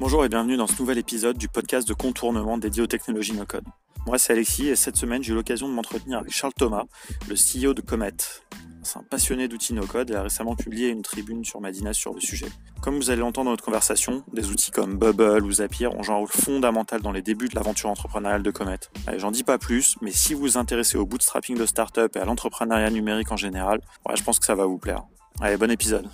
Bonjour et bienvenue dans ce nouvel épisode du podcast de contournement dédié aux technologies no-code. Moi c'est Alexis et cette semaine j'ai eu l'occasion de m'entretenir avec Charles Thomas, le CEO de Comet. C'est un passionné d'outils no-code et a récemment publié une tribune sur Madines sur le sujet. Comme vous allez l'entendre dans notre conversation, des outils comme Bubble ou Zapier ont joué un rôle fondamental dans les débuts de l'aventure entrepreneuriale de Comet. Allez, j'en dis pas plus, mais si vous vous intéressez au bootstrapping de start-up et à l'entrepreneuriat numérique en général, je pense que ça va vous plaire. Allez, bon épisode.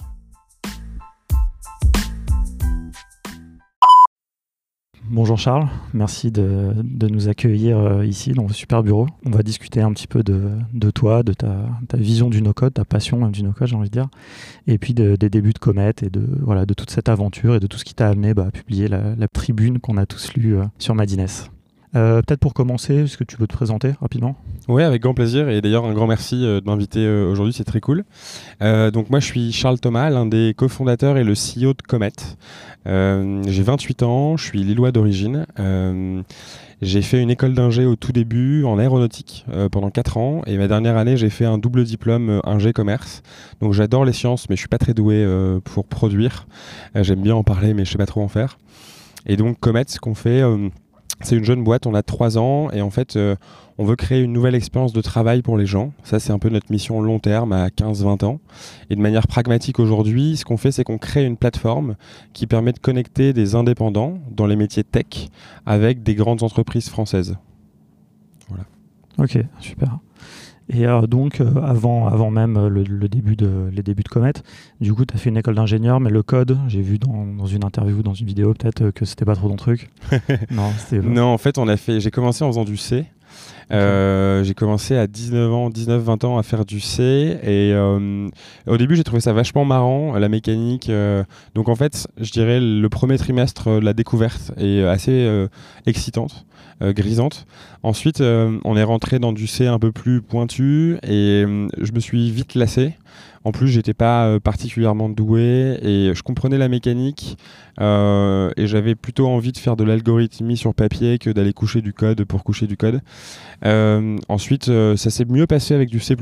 Bonjour Charles, merci de nous accueillir ici dans le super bureau. On va discuter un petit peu de toi, de ta vision du no-code, ta passion du no-code j'ai envie de dire, et puis des débuts de Comet et de toute cette aventure et de tout ce qui t'a amené à publier la tribune qu'on a tous lue sur Madines. Peut-être pour commencer, est-ce que tu peux te présenter rapidement ? Oui, avec grand plaisir. Et d'ailleurs, un grand merci de m'inviter aujourd'hui, c'est très cool. Donc moi, je suis Charles Thomas, l'un des cofondateurs et le CEO de Comet. J'ai 28 ans, je suis lillois d'origine. J'ai fait une école d'ingé au tout début en aéronautique pendant 4 ans. Et ma dernière année, j'ai fait un double diplôme ingé commerce. Donc j'adore les sciences, mais je suis pas très doué pour produire. J'aime bien en parler, mais je sais pas trop en faire. Et donc Comet, ce qu'on fait... c'est une jeune boîte, on a 3 ans et en fait on veut créer une nouvelle expérience de travail pour les gens. Ça c'est un peu notre mission long terme à 15-20 ans. Et de manière pragmatique aujourd'hui, ce qu'on fait c'est qu'on crée une plateforme qui permet de connecter des indépendants dans les métiers tech avec des grandes entreprises françaises. Voilà. Ok, super. Et donc, avant même les débuts de Comet, du coup, tu as fait une école d'ingénieur, mais le code, j'ai vu dans une interview, dans une vidéo, peut-être que c'était pas trop ton truc. Non, en fait, j'ai commencé en faisant du C. J'ai commencé à 19-20 ans à faire du C et au début j'ai trouvé ça vachement marrant, la mécanique. Donc en fait, je dirais le premier trimestre de la découverte est assez excitante, grisante. Ensuite, on est rentré dans du C un peu plus pointu et je me suis vite lassé. En plus, j'étais pas particulièrement doué et je comprenais la mécanique et j'avais plutôt envie de faire de l'algorithmie sur papier que d'aller coucher du code pour coucher du code. Ensuite, ça s'est mieux passé avec du C++.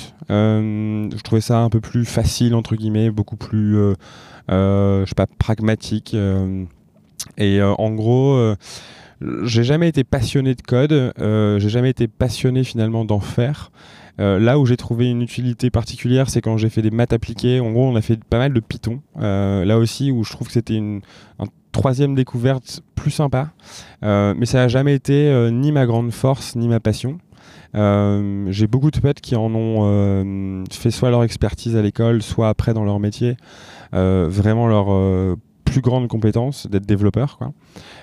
Je trouvais ça un peu plus facile, entre guillemets, beaucoup plus pragmatique. En gros... j'ai jamais été passionné de code, j'ai jamais été passionné finalement d'en faire. Là où j'ai trouvé une utilité particulière, c'est quand j'ai fait des maths appliquées. En gros, on a fait pas mal de Python. Là aussi, où je trouve que c'était une troisième découverte plus sympa. Mais ça n'a jamais été ni ma grande force, ni ma passion. J'ai beaucoup de potes qui en ont fait soit leur expertise à l'école, soit après dans leur métier. Vraiment leur... plus grande compétence d'être développeur, quoi.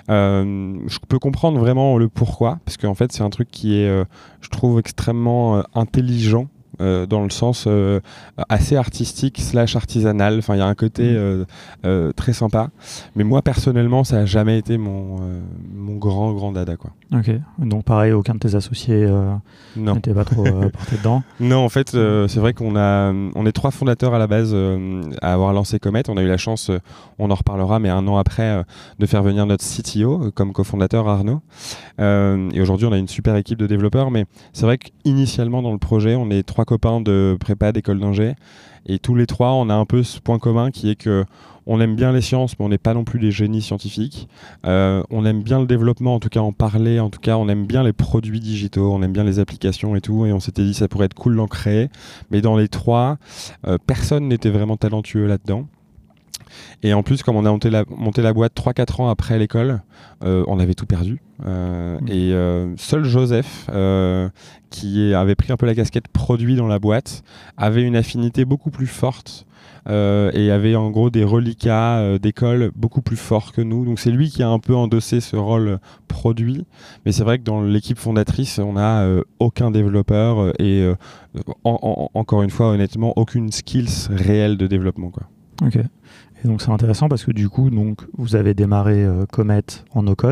Je peux comprendre vraiment le pourquoi, parce qu'en fait c'est un truc qui est je trouve extrêmement intelligent dans le sens assez artistique / artisanal. Enfin, il y a un côté très sympa, mais moi personnellement ça n'a jamais été mon grand dada, quoi. Ok, donc pareil, aucun de tes associés n'était pas trop porté dedans. Non, en fait, c'est vrai qu'on est 3 fondateurs à la base à avoir lancé Comet. On a eu la chance, on en reparlera, mais un an après, de faire venir notre CTO comme cofondateur, Arnaud. Et aujourd'hui, on a une super équipe de développeurs, mais c'est vrai qu'initialement dans le projet, on est 3 copains de prépa, d'école d'ingé, et tous les 3, on a un peu ce point commun qui est que on aime bien les sciences, mais on n'est pas non plus des génies scientifiques. On aime bien le développement, en tout cas en parler. En tout cas, on aime bien les produits digitaux, on aime bien les applications et tout. Et on s'était dit ça pourrait être cool d'en créer. Mais dans les 3, personne n'était vraiment talentueux là-dedans. Et en plus, comme on a monté la boîte 3-4 ans après l'école, on avait tout perdu. Et seul Joseph, qui avait pris un peu la casquette produit dans la boîte, avait une affinité beaucoup plus forte et avait en gros des reliquats d'école beaucoup plus forts que nous. Donc c'est lui qui a un peu endossé ce rôle produit. Mais c'est vrai que dans l'équipe fondatrice, on n'a aucun développeur et encore une fois, honnêtement, aucune skills réelle de développement, quoi. Ok. Et donc c'est intéressant parce que du coup, donc, vous avez démarré Comet en no-code.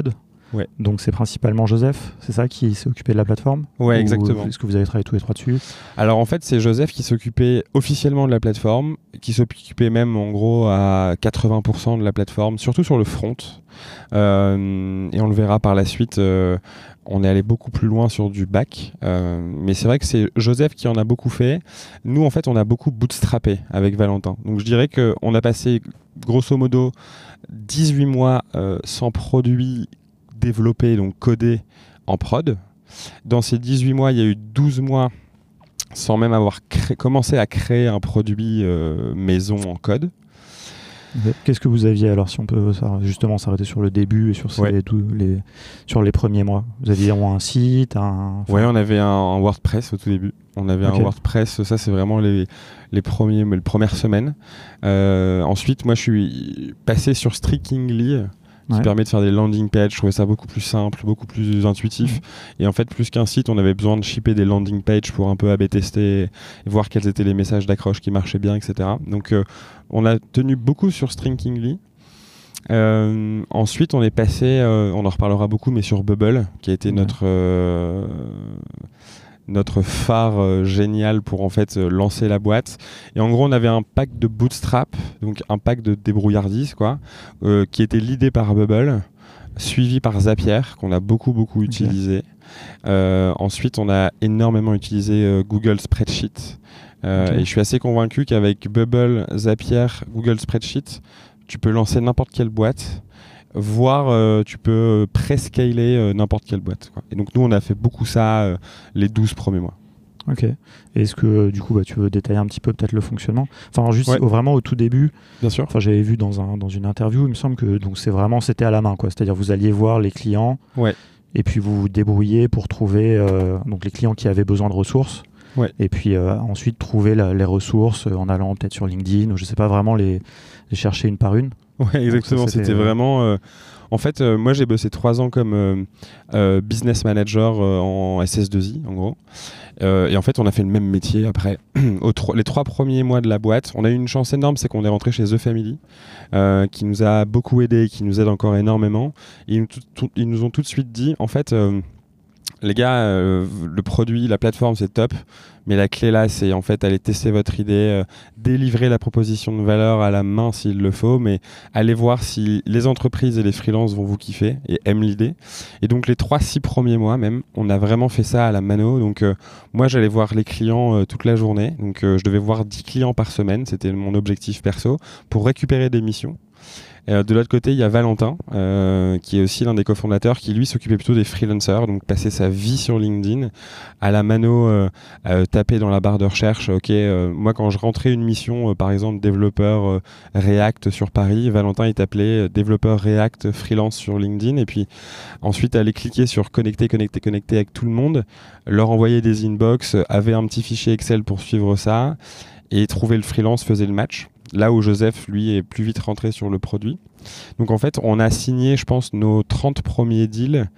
Ouais. Donc c'est principalement Joseph, c'est ça, qui s'est occupé de la plateforme? Ouais, exactement. Est-ce que vous avez travaillé tous les trois dessus? Alors en fait, c'est Joseph qui s'occupait officiellement de la plateforme, qui s'occupait même en gros à 80% de la plateforme, surtout sur le front. Et on le verra par la suite, on est allé beaucoup plus loin sur du back. Mais c'est vrai que c'est Joseph qui en a beaucoup fait. Nous, en fait, on a beaucoup bootstrappé avec Valentin. Donc je dirais qu'on a passé grosso modo 18 mois sans produit développé, donc codé en prod. Dans ces 18 mois, il y a eu 12 mois sans même avoir commencé à créer un produit maison en code. Qu'est-ce que vous aviez alors, si on peut justement s'arrêter sur le début et sur, sur les premiers mois? Vous aviez un site, Ouais, on avait un WordPress au tout début. On avait un WordPress, ça c'est vraiment les premières semaines. Ensuite, moi je suis passé sur Strikingly, qui permet de faire des landing pages. Je trouvais ça beaucoup plus simple, beaucoup plus intuitif. Et en fait, plus qu'un site, on avait besoin de shipper des landing pages pour un peu A/B tester et voir quels étaient les messages d'accroche qui marchaient bien, etc. Donc, on a tenu beaucoup sur Strikingly. Ensuite, on est passé, on en reparlera beaucoup, mais sur Bubble, qui a été notre phare génial pour en fait lancer la boîte. Et en gros, on avait un pack de bootstrap, donc un pack de débrouillardise, quoi, qui était leadé par Bubble, suivi par Zapier, qu'on a beaucoup utilisé. Ensuite, on a énormément utilisé Google Spreadsheet. Et je suis assez convaincu qu'avec Bubble, Zapier, Google Spreadsheet, tu peux lancer n'importe quelle boîte, voire tu peux pré-scaler n'importe quelle boîte, quoi. Et donc nous, on a fait beaucoup ça les 12 premiers mois. Ok. Et est-ce que du coup, tu veux détailler un petit peu peut-être le fonctionnement? Enfin, juste vraiment au tout début. Bien sûr. Enfin, j'avais vu dans une interview, il me semble que donc c'était à la main, quoi. C'est-à-dire vous alliez voir les clients. Ouais. Et puis vous vous débrouillez pour trouver donc les clients qui avaient besoin de ressources. Ouais. Et puis ensuite trouver les ressources en allant peut-être sur LinkedIn ou je sais pas, vraiment les chercher une par une. Ouais, exactement. C'était vraiment. En fait, moi j'ai bossé 3 ans comme business manager en SS2I, en gros. Et en fait, on a fait le même métier après. Les 3 premiers mois de la boîte, on a eu une chance énorme, c'est qu'on est rentré chez The Family, qui nous a beaucoup aidé et qui nous aide encore énormément. Et ils nous ont tout de suite dit, en fait, les gars, le produit, la plateforme, c'est top. Mais la clé là, c'est en fait aller tester votre idée, délivrer la proposition de valeur à la main s'il le faut, mais aller voir si les entreprises et les freelances vont vous kiffer et aiment l'idée. Et donc les 3-6 premiers mois même, on a vraiment fait ça à la mano. Donc moi, j'allais voir les clients toute la journée. Donc je devais voir 10 clients par semaine, c'était mon objectif perso, pour récupérer des missions. De l'autre côté, il y a Valentin, qui est aussi l'un des cofondateurs, qui lui s'occupait plutôt des freelancers, donc passer sa vie sur LinkedIn, à la mano, taper dans la barre de recherche. Moi quand je rentrais une mission, par exemple développeur React sur Paris, Valentin il t'appelait développeur React freelance sur LinkedIn, et puis ensuite aller cliquer sur connecter avec tout le monde, leur envoyer des inbox, avait un petit fichier Excel pour suivre ça, et trouver le freelance faisait le match. Là où Joseph, lui, est plus vite rentré sur le produit. Donc en fait, on a signé, je pense, nos 30 premiers deals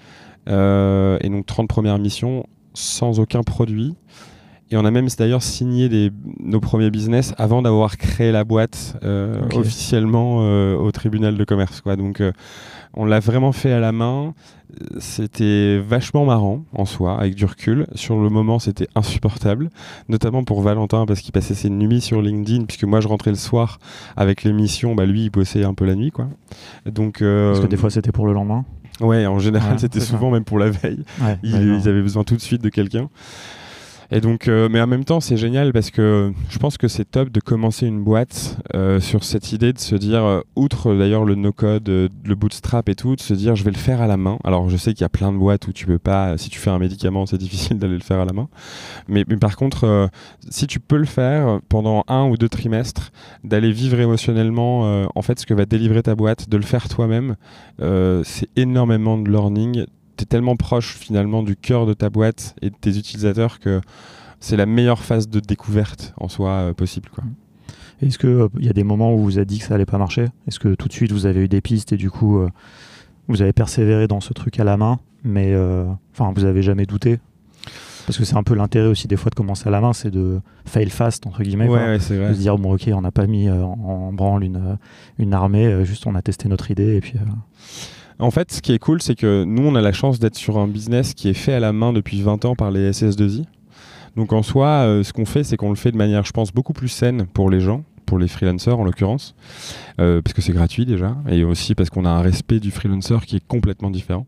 et donc 30 premières missions sans aucun produit. Et on a même d'ailleurs signé nos premiers business avant d'avoir créé la boîte officiellement au tribunal de commerce, quoi. Donc on l'a vraiment fait à la main. C'était vachement marrant en soi, avec du recul. Sur le moment, c'était insupportable, notamment pour Valentin parce qu'il passait ses nuits sur LinkedIn, puisque moi je rentrais le soir avec les missions, lui il bossait un peu la nuit, quoi. Donc, parce que des fois c'était pour le lendemain. Ouais, en général c'était souvent même pour la veille. Ouais, ils avaient besoin tout de suite de quelqu'un. Et donc, mais en même temps, c'est génial parce que je pense que c'est top de commencer une boîte sur cette idée de se dire, outre d'ailleurs le no-code, le bootstrap et tout, de se dire je vais le faire à la main. Alors, je sais qu'il y a plein de boîtes où tu peux pas, si tu fais un médicament, c'est difficile d'aller le faire à la main. Mais par contre, si tu peux le faire pendant 1 ou 2 trimestres, d'aller vivre émotionnellement en fait ce que va délivrer ta boîte, de le faire toi-même, c'est énormément de learning. Tu es tellement proche finalement du cœur de ta boîte et de tes utilisateurs que c'est la meilleure phase de découverte en soi possible, quoi. Est-ce qu'il y a des moments où vous avez dit que ça allait pas marcher? Est-ce que tout de suite vous avez eu des pistes et du coup vous avez persévéré dans ce truc à la main, mais vous avez jamais douté? Parce que c'est un peu l'intérêt aussi des fois de commencer à la main, c'est de fail fast entre guillemets, ouais, c'est vrai. De se dire bon ok, on n'a pas mis en branle une armée, juste on a testé notre idée et puis En fait, ce qui est cool, c'est que nous, on a la chance d'être sur un business qui est fait à la main depuis 20 ans par les SS2I. Donc en soi, ce qu'on fait, c'est qu'on le fait de manière, je pense, beaucoup plus saine pour les gens, pour les freelancers en l'occurrence, parce que c'est gratuit déjà, et aussi parce qu'on a un respect du freelancer qui est complètement différent.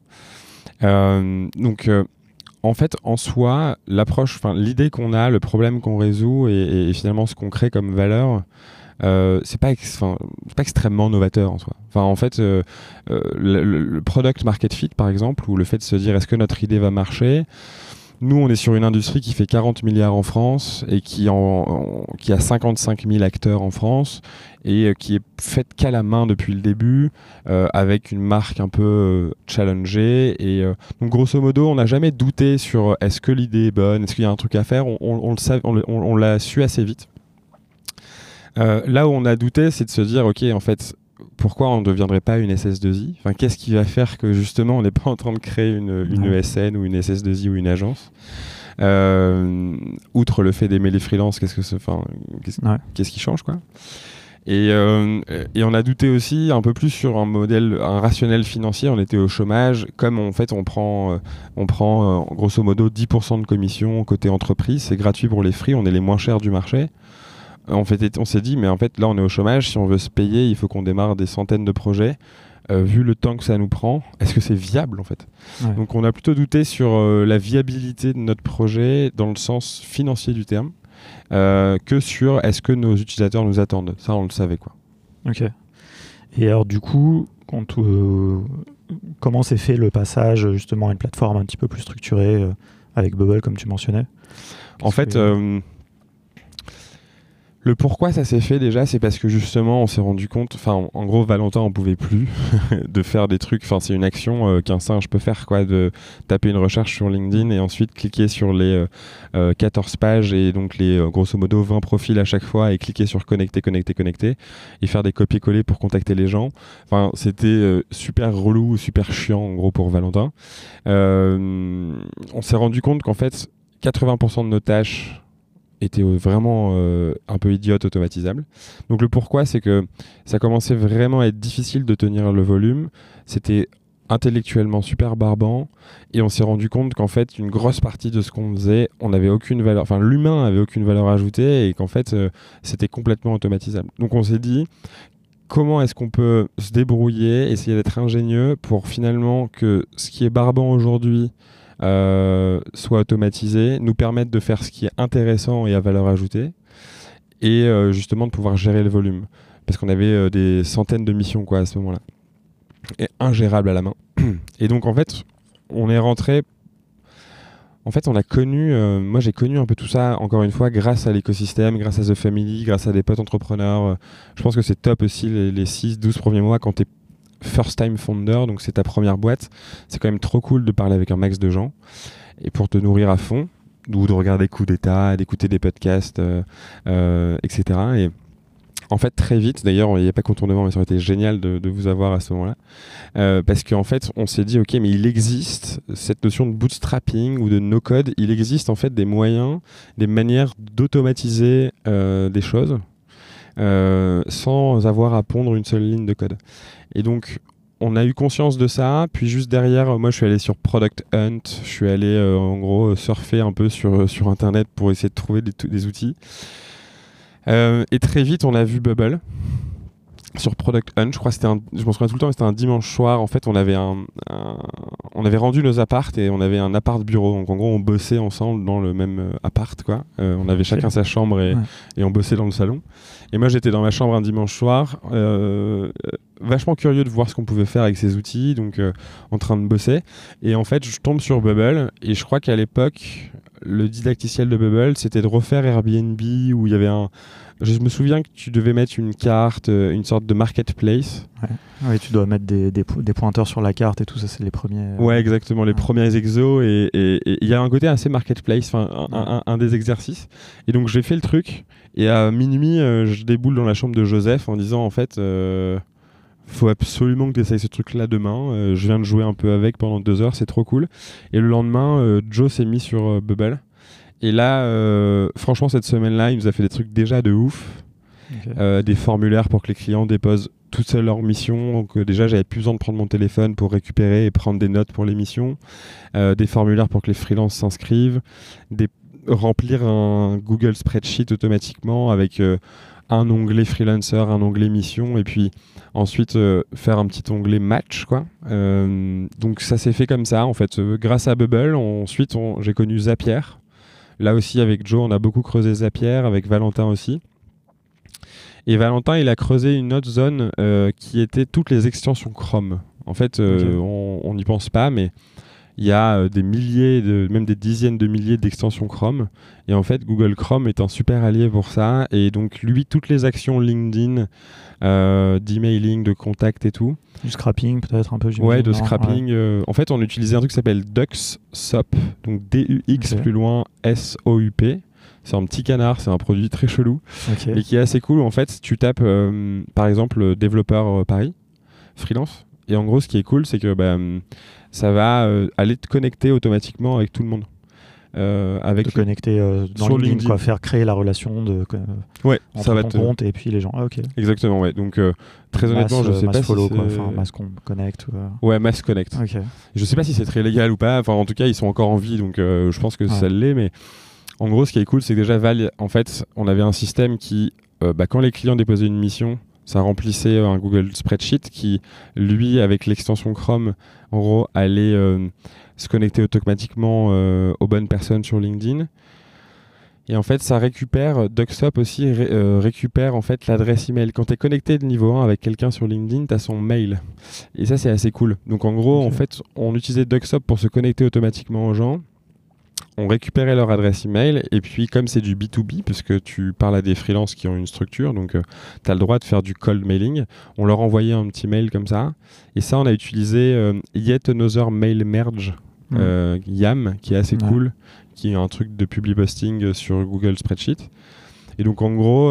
En fait, en soi, l'idée qu'on a, le problème qu'on résout et finalement ce qu'on crée comme valeur, c'est pas extrêmement novateur en soi. En fait, le product market fit par exemple, ou le fait de se dire est-ce que notre idée va marcher. Nous, on est sur une industrie qui fait 40 milliards en France et qui a 55 000 acteurs en France et qui est faite qu'à la main depuis le début, avec une marque un peu challengée. Donc, grosso modo, on n'a jamais douté sur est-ce que l'idée est bonne, est-ce qu'il y a un truc à faire. On l'a su assez vite. Là où on a douté, c'est de se dire, ok, en fait, pourquoi on ne deviendrait pas une SS2I ? Qu'est-ce qui va faire que justement on n'est pas en train de créer une ESN ou une SS2I ou une agence ? Outre le fait d'aimer les freelances, qu'est-ce qui change, quoi ? Et on a douté aussi un peu plus sur un rationnel financier. On était au chômage, comme en fait on prend grosso modo 10% de commission côté entreprise, c'est gratuit pour les free, on est les moins chers du marché. On s'est dit, mais en fait, là, on est au chômage. Si on veut se payer, il faut qu'on démarre des centaines de projets. Vu le temps que ça nous prend, est-ce que c'est viable, en fait ? Ouais. Donc, on a plutôt douté sur la viabilité de notre projet dans le sens financier du terme que sur est-ce que nos utilisateurs nous attendent. Ça, on le savait, quoi. Ok. Et alors, du coup, comment s'est fait le passage, justement, à une plateforme un petit peu plus structurée avec Bubble, comme tu mentionnais ? En fait... Le pourquoi ça s'est fait déjà, c'est parce que justement on s'est rendu compte, en gros Valentin on pouvait plus de faire des trucs, c'est une action qu'un singe peut faire, quoi, de taper une recherche sur LinkedIn et ensuite cliquer sur les 14 pages et donc les grosso modo 20 profils à chaque fois et cliquer sur connecter et faire des copier-coller pour contacter les gens. C'était super relou, super chiant en gros pour Valentin. On s'est rendu compte qu'en fait 80% de nos tâches était vraiment un peu idiote, automatisable. Donc le pourquoi, c'est que ça commençait vraiment à être difficile de tenir le volume. C'était intellectuellement super barbant et on s'est rendu compte qu'en fait, une grosse partie de ce qu'on faisait, on n'avait aucune valeur, l'humain avait aucune valeur ajoutée et qu'en fait, c'était complètement automatisable. Donc on s'est dit, comment est-ce qu'on peut se débrouiller, essayer d'être ingénieux pour finalement que ce qui est barbant aujourd'hui soit automatisé, nous permettre de faire ce qui est intéressant et à valeur ajoutée et justement de pouvoir gérer le volume parce qu'on avait des centaines de missions, quoi, à ce moment-là et ingérable à la main. Et donc en fait on est rentré, en fait on a connu, moi j'ai connu un peu tout ça encore une fois grâce à l'écosystème, grâce à The Family, grâce à des potes entrepreneurs. Je pense que c'est top aussi les 6-12 premiers mois quand t'es first time founder, donc c'est ta première boîte, c'est quand même trop cool de parler avec un max de gens et pour te nourrir à fond ou de regarder Coup d'État, d'écouter des podcasts, etc. Et en fait très vite, d'ailleurs il n'y a pas contournement, mais ça aurait été génial de vous avoir à ce moment-là, parce qu'en fait on s'est dit ok, mais il existe cette notion de bootstrapping ou de no-code, il existe en fait des moyens, des manières d'automatiser des choses sans avoir à pondre une seule ligne de code. Et donc, on a eu conscience de ça. Puis juste derrière, moi, je suis allé sur Product Hunt. Je suis allé, en gros, surfer un peu sur Internet pour essayer de trouver des outils. Et très vite, on a vu Bubble sur Product Hunt. Je crois que je m'en souviens tout le temps, mais c'était un dimanche soir. En fait, on avait rendu nos apparts et on avait un appart bureau. Donc, en gros, on bossait ensemble dans le même appart, quoi. On avait chacun sa chambre et on bossait dans le salon. Et moi, j'étais dans ma chambre un dimanche soir, vachement curieux de voir ce qu'on pouvait faire avec ces outils, donc en train de bosser. Et en fait, je tombe sur Bubble, et je crois qu'à l'époque, le didacticiel de Bubble, c'était de refaire Airbnb, où il y avait je me souviens que tu devais mettre une carte, une sorte de marketplace. Ouais, tu dois mettre des pointeurs sur la carte et tout ça, c'est les premiers... Ouais, exactement, les premiers exos. Et il y a un côté assez marketplace, un des exercices. Et donc, j'ai fait le truc. Et à minuit, je déboule dans la chambre de Joseph en disant, en fait, faut absolument que tu essayes ce truc-là demain. Je viens de jouer un peu avec pendant 2 heures, c'est trop cool. Et le lendemain, Joe s'est mis sur Bubble. Et là, franchement, cette semaine-là, il nous a fait des trucs déjà de ouf. Okay. Des formulaires pour que les clients déposent toutes leurs missions. Donc déjà, j'avais plus besoin de prendre mon téléphone pour récupérer et prendre des notes pour les missions, des formulaires pour que les freelances s'inscrivent, remplir un Google Spreadsheet automatiquement avec un onglet freelancer, un onglet mission, et puis ensuite faire un petit onglet match, quoi. Donc ça s'est fait comme ça, en fait, grâce à Bubble. Ensuite, j'ai connu Zapier. Là aussi, avec Joe, on a beaucoup creusé Zapier, avec Valentin aussi. Et Valentin, il a creusé une autre zone qui était toutes les extensions Chrome. En fait, on n'y pense pas, mais il y a des milliers, même des dizaines de milliers d'extensions Chrome. Et en fait, Google Chrome est un super allié pour ça. Et donc, lui, toutes les actions LinkedIn, d'emailing, de contact et tout. Du scrapping, peut-être un peu. Ouais, de scrapping. Ouais. En fait, on utilisait un truc qui s'appelle DuxSop. Donc, D-U-X plus loin S-O-U-P. C'est un petit canard, c'est un produit très chelou, mais qui est assez cool. En fait, tu tapes, par exemple, développeur Paris, freelance. Et en gros, ce qui est cool, c'est que ça va aller te connecter automatiquement avec tout le monde. Te connecter dans LinkedIn, quoi, faire créer la relation ouais, entre ça va ton compte et puis les gens. Ah, ok. Exactement, ouais. Donc, très honnêtement, je sais pas follow, si enfin, Mass Connect. Ouais, Mass Connect. Okay. Je sais pas si c'est très légal ou pas. Enfin, en tout cas, ils sont encore en vie, donc je pense que ça l'est. Mais en gros, ce qui est cool, c'est que déjà, en fait, on avait un système qui, quand les clients déposaient une mission, ça remplissait un Google Spreadsheet qui, lui, avec l'extension Chrome, en gros, allait se connecter automatiquement aux bonnes personnes sur LinkedIn. Et en fait, ça récupère, DuxSop aussi récupère en fait l'adresse email. Quand tu es connecté de niveau 1 avec quelqu'un sur LinkedIn, tu as son mail. Et ça, c'est assez cool. Donc en gros, en fait, on utilisait DuxSop pour se connecter automatiquement aux gens. On récupérait leur adresse email, et puis comme c'est du B2B, puisque tu parles à des freelances qui ont une structure, donc tu as le droit de faire du cold mailing, on leur envoyait un petit mail comme ça. Et ça, on a utilisé Yet Another Mail Merge, YAM, qui est assez cool, qui est un truc de public posting sur Google Spreadsheet. Et donc en gros,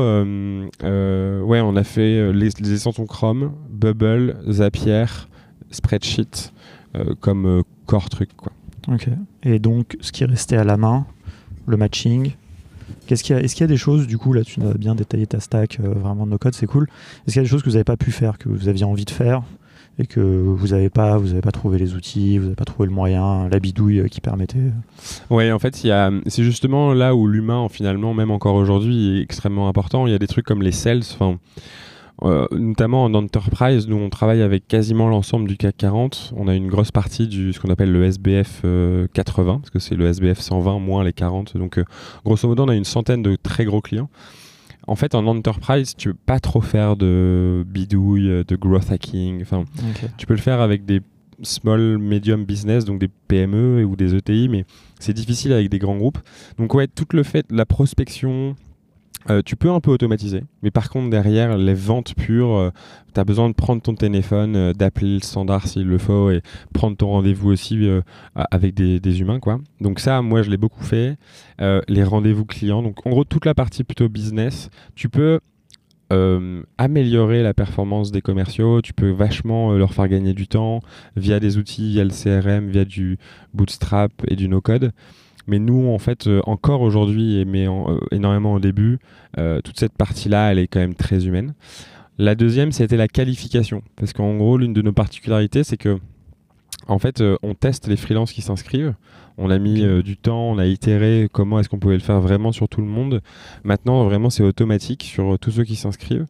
on a fait les extensions Chrome, Bubble, Zapier, Spreadsheet comme core truc, quoi. Ok. Et donc, ce qui restait à la main, le matching. Est-ce qu'il y a des choses, du coup, là, tu as bien détaillé ta stack, vraiment de no-code, c'est cool. Est-ce qu'il y a des choses que vous n'avez pas pu faire, que vous aviez envie de faire, et que vous n'avez pas trouvé les outils, vous n'avez pas trouvé le moyen, la bidouille qui permettait Ouais, en fait, c'est justement là où l'humain, finalement, même encore aujourd'hui, est extrêmement important. Il y a des trucs comme les sales, notamment en enterprise, nous on travaille avec quasiment l'ensemble du CAC 40. On a une grosse partie ce qu'on appelle le SBF 80, parce que c'est le SBF 120 moins les 40. Donc grosso modo, on a une centaine de très gros clients. En fait, en enterprise, tu peux pas trop faire de bidouille, de growth hacking. Tu peux le faire avec des small, medium business, donc des PME ou des ETI, mais c'est difficile avec des grands groupes. Donc ouais, tout le fait, la prospection... tu peux un peu automatiser, mais par contre derrière les ventes pures, tu as besoin de prendre ton téléphone, d'appeler le standard s'il le faut et prendre ton rendez-vous aussi avec des humains, quoi. Donc ça, moi je l'ai beaucoup fait, les rendez-vous clients. Donc en gros toute la partie plutôt business, tu peux améliorer la performance des commerciaux, tu peux vachement leur faire gagner du temps via des outils, via le CRM, via du Bootstrap et du no-code. Mais nous, en fait, encore aujourd'hui, mais énormément au début, toute cette partie-là, elle est quand même très humaine. La deuxième, c'était la qualification. Parce qu'en gros, l'une de nos particularités, c'est que, en fait, on teste les freelances qui s'inscrivent. On a mis du temps, on a itéré comment est-ce qu'on pouvait le faire vraiment sur tout le monde. Maintenant, vraiment, c'est automatique sur tous ceux qui s'inscrivent.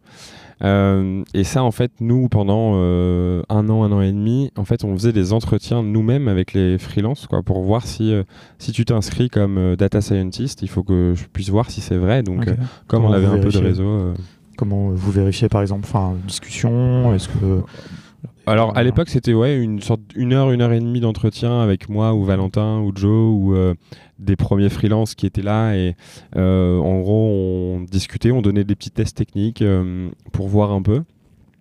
Et ça, en fait, nous, pendant un an et demi, en fait, on faisait des entretiens nous-mêmes avec les freelances, quoi, pour voir si tu t'inscris comme data scientist, il faut que je puisse voir si c'est vrai. Donc, comme on avait un peu de réseau... Comment vous vérifiez, par exemple, discussion, est-ce que... Alors à l'époque c'était une heure et demie d'entretien avec moi ou Valentin ou Joe ou des premiers freelances qui étaient là et en gros on discutait, on donnait des petits tests techniques pour voir un peu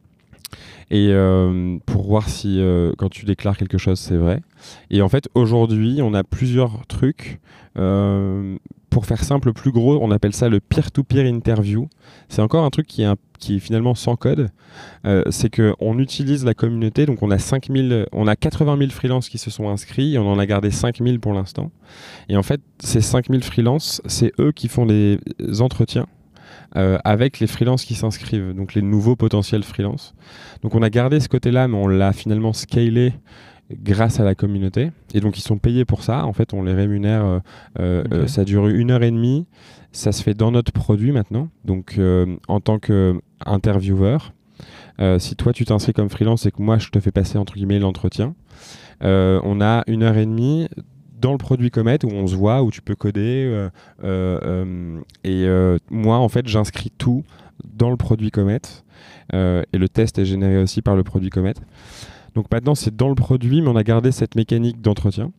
et pour voir si quand tu déclares quelque chose c'est vrai. Et en fait aujourd'hui on a plusieurs trucs. Pour faire simple, plus gros, on appelle ça le peer-to-peer interview. C'est encore un truc qui est finalement sans code. C'est qu'on utilise la communauté. Donc on a 80 000 freelances qui se sont inscrits et on en a gardé 5 000 pour l'instant. Et en fait, ces 5 000 freelances, c'est eux qui font les entretiens avec les freelances qui s'inscrivent, donc les nouveaux potentiels freelances. Donc on a gardé ce côté-là, mais on l'a finalement scalé grâce à la communauté. Et donc ils sont payés pour ça. En fait, on les rémunère. Ça dure 1h30. Ça se fait dans notre produit maintenant. Donc en tant qu'intervieweur, si toi tu t'inscris comme freelance et que moi je te fais passer entre guillemets l'entretien, on a 1h30 dans le produit Comet où on se voit, où tu peux coder. Moi, en fait, j'inscris tout dans le produit Comet. Et le test est généré aussi par le produit Comet. Donc maintenant, c'est dans le produit, mais on a gardé cette mécanique d'entretien.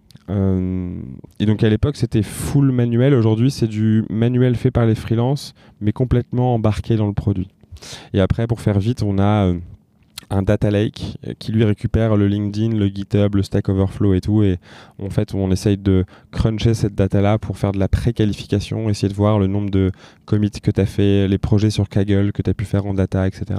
Et donc à l'époque, c'était full manuel. Aujourd'hui, c'est du manuel fait par les freelances, mais complètement embarqué dans le produit. Et après, pour faire vite, on a un data lake qui lui récupère le LinkedIn, le GitHub, le Stack Overflow et tout. Et en fait, on essaye de cruncher cette data-là pour faire de la pré-qualification, essayer de voir le nombre de commits que tu as fait, les projets sur Kaggle que tu as pu faire en data, etc.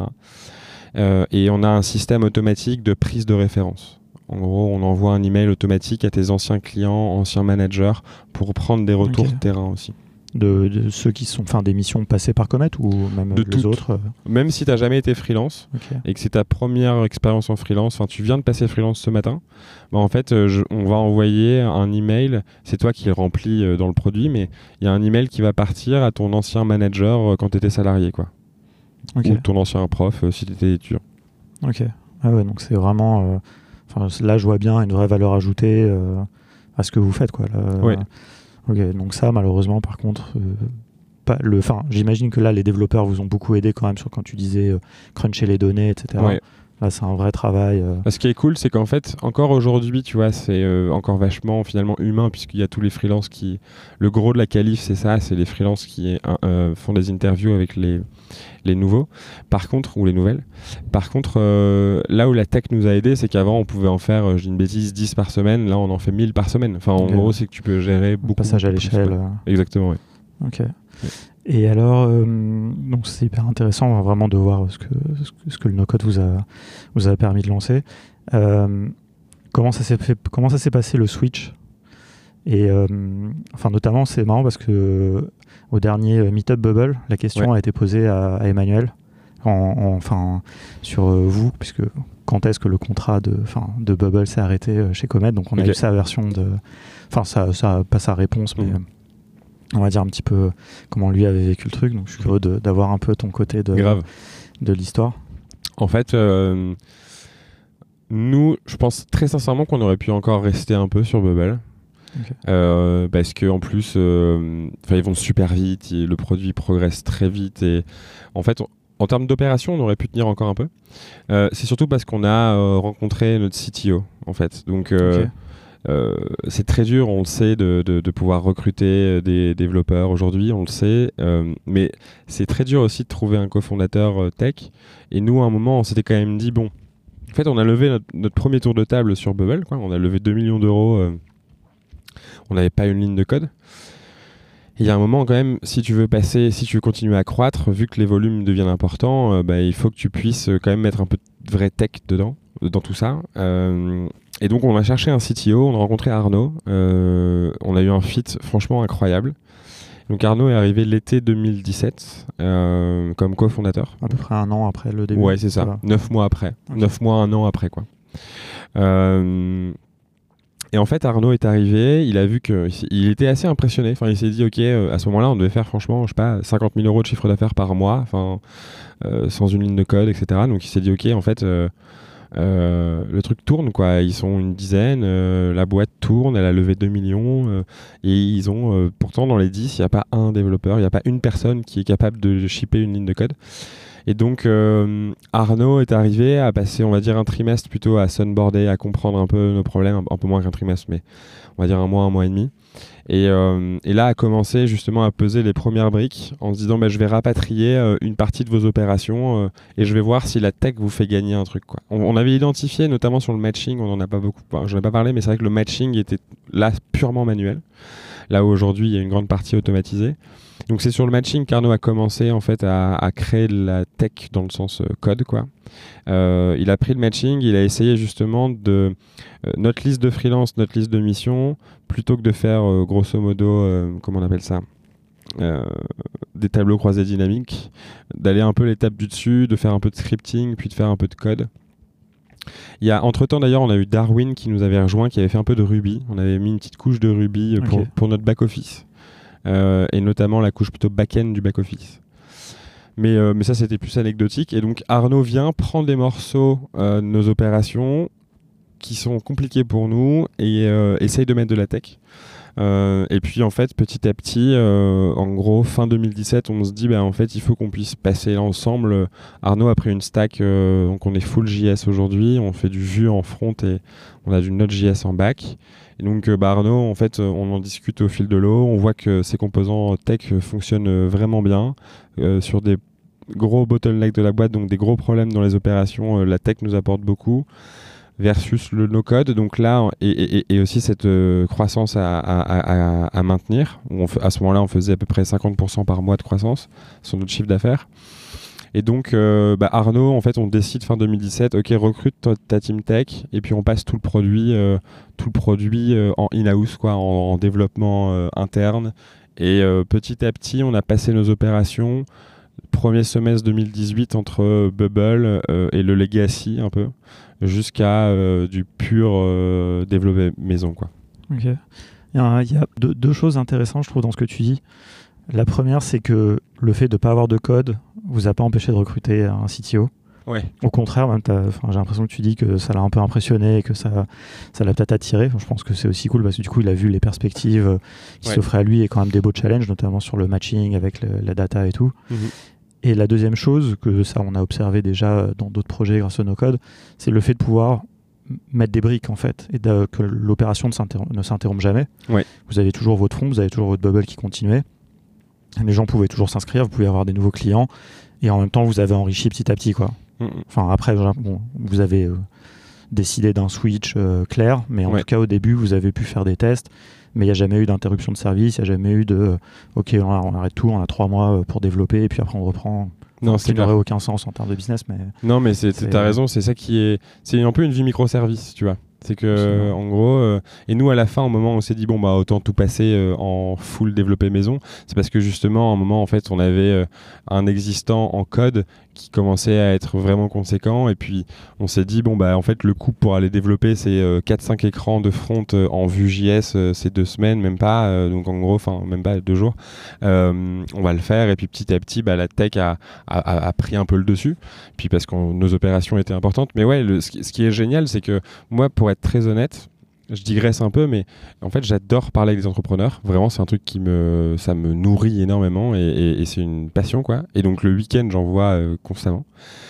Et on a un système automatique de prise de référence. En gros, on envoie un email automatique à tes anciens clients, anciens managers, pour prendre des retours terrain aussi. De ceux qui sont des missions passées par Comet ou même de les autres Même si tu n'as jamais été freelance et que c'est ta première expérience en freelance, tu viens de passer freelance ce matin, en fait, on va envoyer un email, c'est toi qui le remplis dans le produit, mais il y a un email qui va partir à ton ancien manager quand tu étais salarié, quoi. Ou ton ancien prof si tu étais étudiant. Ok. Ah ouais, donc c'est vraiment... là, je vois bien une vraie valeur ajoutée à ce que vous faites, quoi. Ouais. Ok, donc ça, malheureusement, par contre, j'imagine que là, les développeurs vous ont beaucoup aidé quand même sur quand tu disais cruncher les données, etc. Ouais. Là, c'est un vrai travail. Ce qui est cool, c'est qu'en fait, encore aujourd'hui, tu vois, c'est encore vachement finalement humain, puisqu'il y a tous les freelances qui... Le gros de la qualif, c'est ça, c'est les freelances qui font des interviews avec les nouveaux, par contre, ou les nouvelles. Par contre, là où la tech nous a aidé, c'est qu'avant, on pouvait en faire, je dis une bêtise, 10 par semaine. Là, on en fait 1000 par semaine. Enfin, en gros, c'est que tu peux gérer beaucoup. Passage à l'échelle. Exactement, oui. Ok. Ouais. Et alors, donc c'est hyper intéressant vraiment de voir ce que le no-code vous a permis de lancer. Comment ça s'est passé le switch? Et notamment, c'est marrant parce que au dernier Meetup Bubble, la question a été posée à Emmanuel, sur vous, puisque quand est-ce que le contrat de Bubble s'est arrêté chez Comet. Donc on a eu sa version de... ça pas sa réponse, mais... on va dire un petit peu comment lui avait vécu le truc. Donc je suis curieux d'avoir un peu ton côté de l'histoire. En fait, nous, je pense très sincèrement qu'on aurait pu encore rester un peu sur Bubble. Parce qu'en plus, ils vont super vite, le produit progresse très vite. Et en fait, en termes d'opération, on aurait pu tenir encore un peu. C'est surtout parce qu'on a rencontré notre CTO, en fait. Donc... c'est très dur, on le sait, de pouvoir recruter des développeurs aujourd'hui, on le sait, mais c'est très dur aussi de trouver un cofondateur tech. Et nous, à un moment, on s'était quand même dit, bon, en fait, on a levé notre premier tour de table sur Bubble, quoi. On a levé 2 millions d'euros, on n'avait pas une ligne de code. Il y a un moment quand même, si tu veux continuer à croître, vu que les volumes deviennent importants, il faut que tu puisses quand même mettre un peu de vraie tech dans tout ça. Et donc on a cherché un CTO, on a rencontré Arnaud, on a eu un fit franchement incroyable. Donc Arnaud est arrivé l'été 2017 comme cofondateur. À peu près un an après le début. Ouais, c'est ça, voilà. 9 mois après. Okay. 9 mois, 1 an après, quoi. Et en fait, Arnaud est arrivé, il a vu qu'il était assez impressionné. Enfin, il s'est dit, ok, à ce moment-là, on devait faire franchement, je sais pas, 50 000 euros de chiffre d'affaires par mois, sans une ligne de code, etc. Donc il s'est dit, ok, en fait... le truc tourne, quoi. Ils sont une dizaine, la boîte tourne, elle a levé 2 millions et ils ont pourtant dans les 10 il n'y a pas un développeur, il n'y a pas une personne qui est capable de shipper une ligne de code. Et donc Arnaud est arrivé à passer, on va dire, un trimestre plutôt à sunboarder, à comprendre un peu nos problèmes, un peu moins qu'un trimestre, mais on va dire un mois et demi. Et là a commencé justement à peser les premières briques en se disant je vais rapatrier une partie de vos opérations et je vais voir si la tech vous fait gagner un truc, quoi. On avait identifié notamment sur le matching, on n'en a pas beaucoup, j'en ai pas parlé, mais c'est vrai que le matching était là purement manuel. Là où aujourd'hui il y a une grande partie automatisée. Donc c'est sur le matching qu'Arnaud a commencé en fait à créer de la tech dans le sens code, quoi. Il a pris le matching, il a essayé justement de notre liste de freelance, notre liste de mission, plutôt que de faire grosso modo, comment on appelle ça, des tableaux croisés dynamiques, d'aller un peu l'étape du dessus, de faire un peu de scripting, puis de faire un peu de code. Entre-temps d'ailleurs, on a eu Darwin qui nous avait rejoint, qui avait fait un peu de Ruby. On avait mis une petite couche de Ruby pour notre back-office, et notamment la couche plutôt back-end du back-office. Mais ça, c'était plus anecdotique. Et donc, Arnaud vient prendre des morceaux de nos opérations qui sont compliqués pour nous et essaye de mettre de la tech. Et puis, en fait, petit à petit, en gros, fin 2017, on se dit, en fait, il faut qu'on puisse passer ensemble. Arnaud a pris une stack, donc on est full JS aujourd'hui. On fait du Vue en front et on a du Node.js en back. Et donc, Arnaud, en fait, on en discute au fil de l'eau. On voit que ces composants tech fonctionnent vraiment bien sur des gros bottlenecks de la boîte, donc des gros problèmes dans les opérations. La tech nous apporte beaucoup versus le no-code. Donc là, et aussi cette croissance à maintenir. À ce moment-là, on faisait à peu près 50% par mois de croissance sur notre chiffre d'affaires. Et donc, Arnaud, en fait, on décide fin 2017, ok, recrute ta team tech, et puis on passe tout le produit en in-house, quoi, en développement interne. Et petit à petit, on a passé nos opérations. Premier semestre 2018 entre Bubble et le Legacy un peu, jusqu'à du pur développé maison, quoi. Ok. Il y a deux choses intéressantes, je trouve, dans ce que tu dis. La première, c'est que le fait de ne pas avoir de code vous a pas empêché de recruter un CTO. Ouais. Au contraire, même j'ai l'impression que tu dis que ça l'a un peu impressionné et que ça l'a peut-être attiré. Je pense que c'est aussi cool parce que du coup, il a vu les perspectives qui s'offraient à lui et quand même des beaux challenges, notamment sur le matching avec la data et tout. Et la deuxième chose, que ça on a observé déjà dans d'autres projets grâce au no-code, c'est le fait de pouvoir mettre des briques en fait et que l'opération ne s'interrompe jamais. Ouais. Vous avez toujours votre front, vous avez toujours votre bubble qui continuait. Les gens pouvaient toujours s'inscrire, vous pouvez avoir des nouveaux clients et en même temps vous avez enrichi petit à petit, quoi. Enfin après, vous avez décidé d'un switch clair, mais en tout cas au début vous avez pu faire des tests. Mais il n'y a jamais eu d'interruption de service, il n'y a jamais eu de ok, on arrête tout, on a 3 mois pour développer et puis après on reprend. Non, ça n'aurait aucun sens en termes de business. Mais non, mais t'as raison, c'est ça qui est. C'est un peu une vie microservice, tu vois. C'est que, en gros, et nous à la fin, au moment où on s'est dit, autant tout passer en full développé maison, c'est parce que justement, à un moment, en fait, on avait un existant en code qui commençait à être vraiment conséquent, et puis on s'est dit, en fait, le coût pour aller développer, c'est 4-5 écrans de front en Vue.js, c'est 2 semaines, même pas, donc en gros, même pas 2 jours. On va le faire, et puis petit à petit, la tech a pris un peu le dessus, puis parce que nos opérations étaient importantes. Mais ouais, ce qui est génial, c'est que moi, pour être très honnête, je digresse un peu, mais en fait, j'adore parler avec des entrepreneurs. Vraiment, c'est un truc ça me nourrit énormément et c'est une passion, quoi. Et donc, le week-end, j'en vois constamment.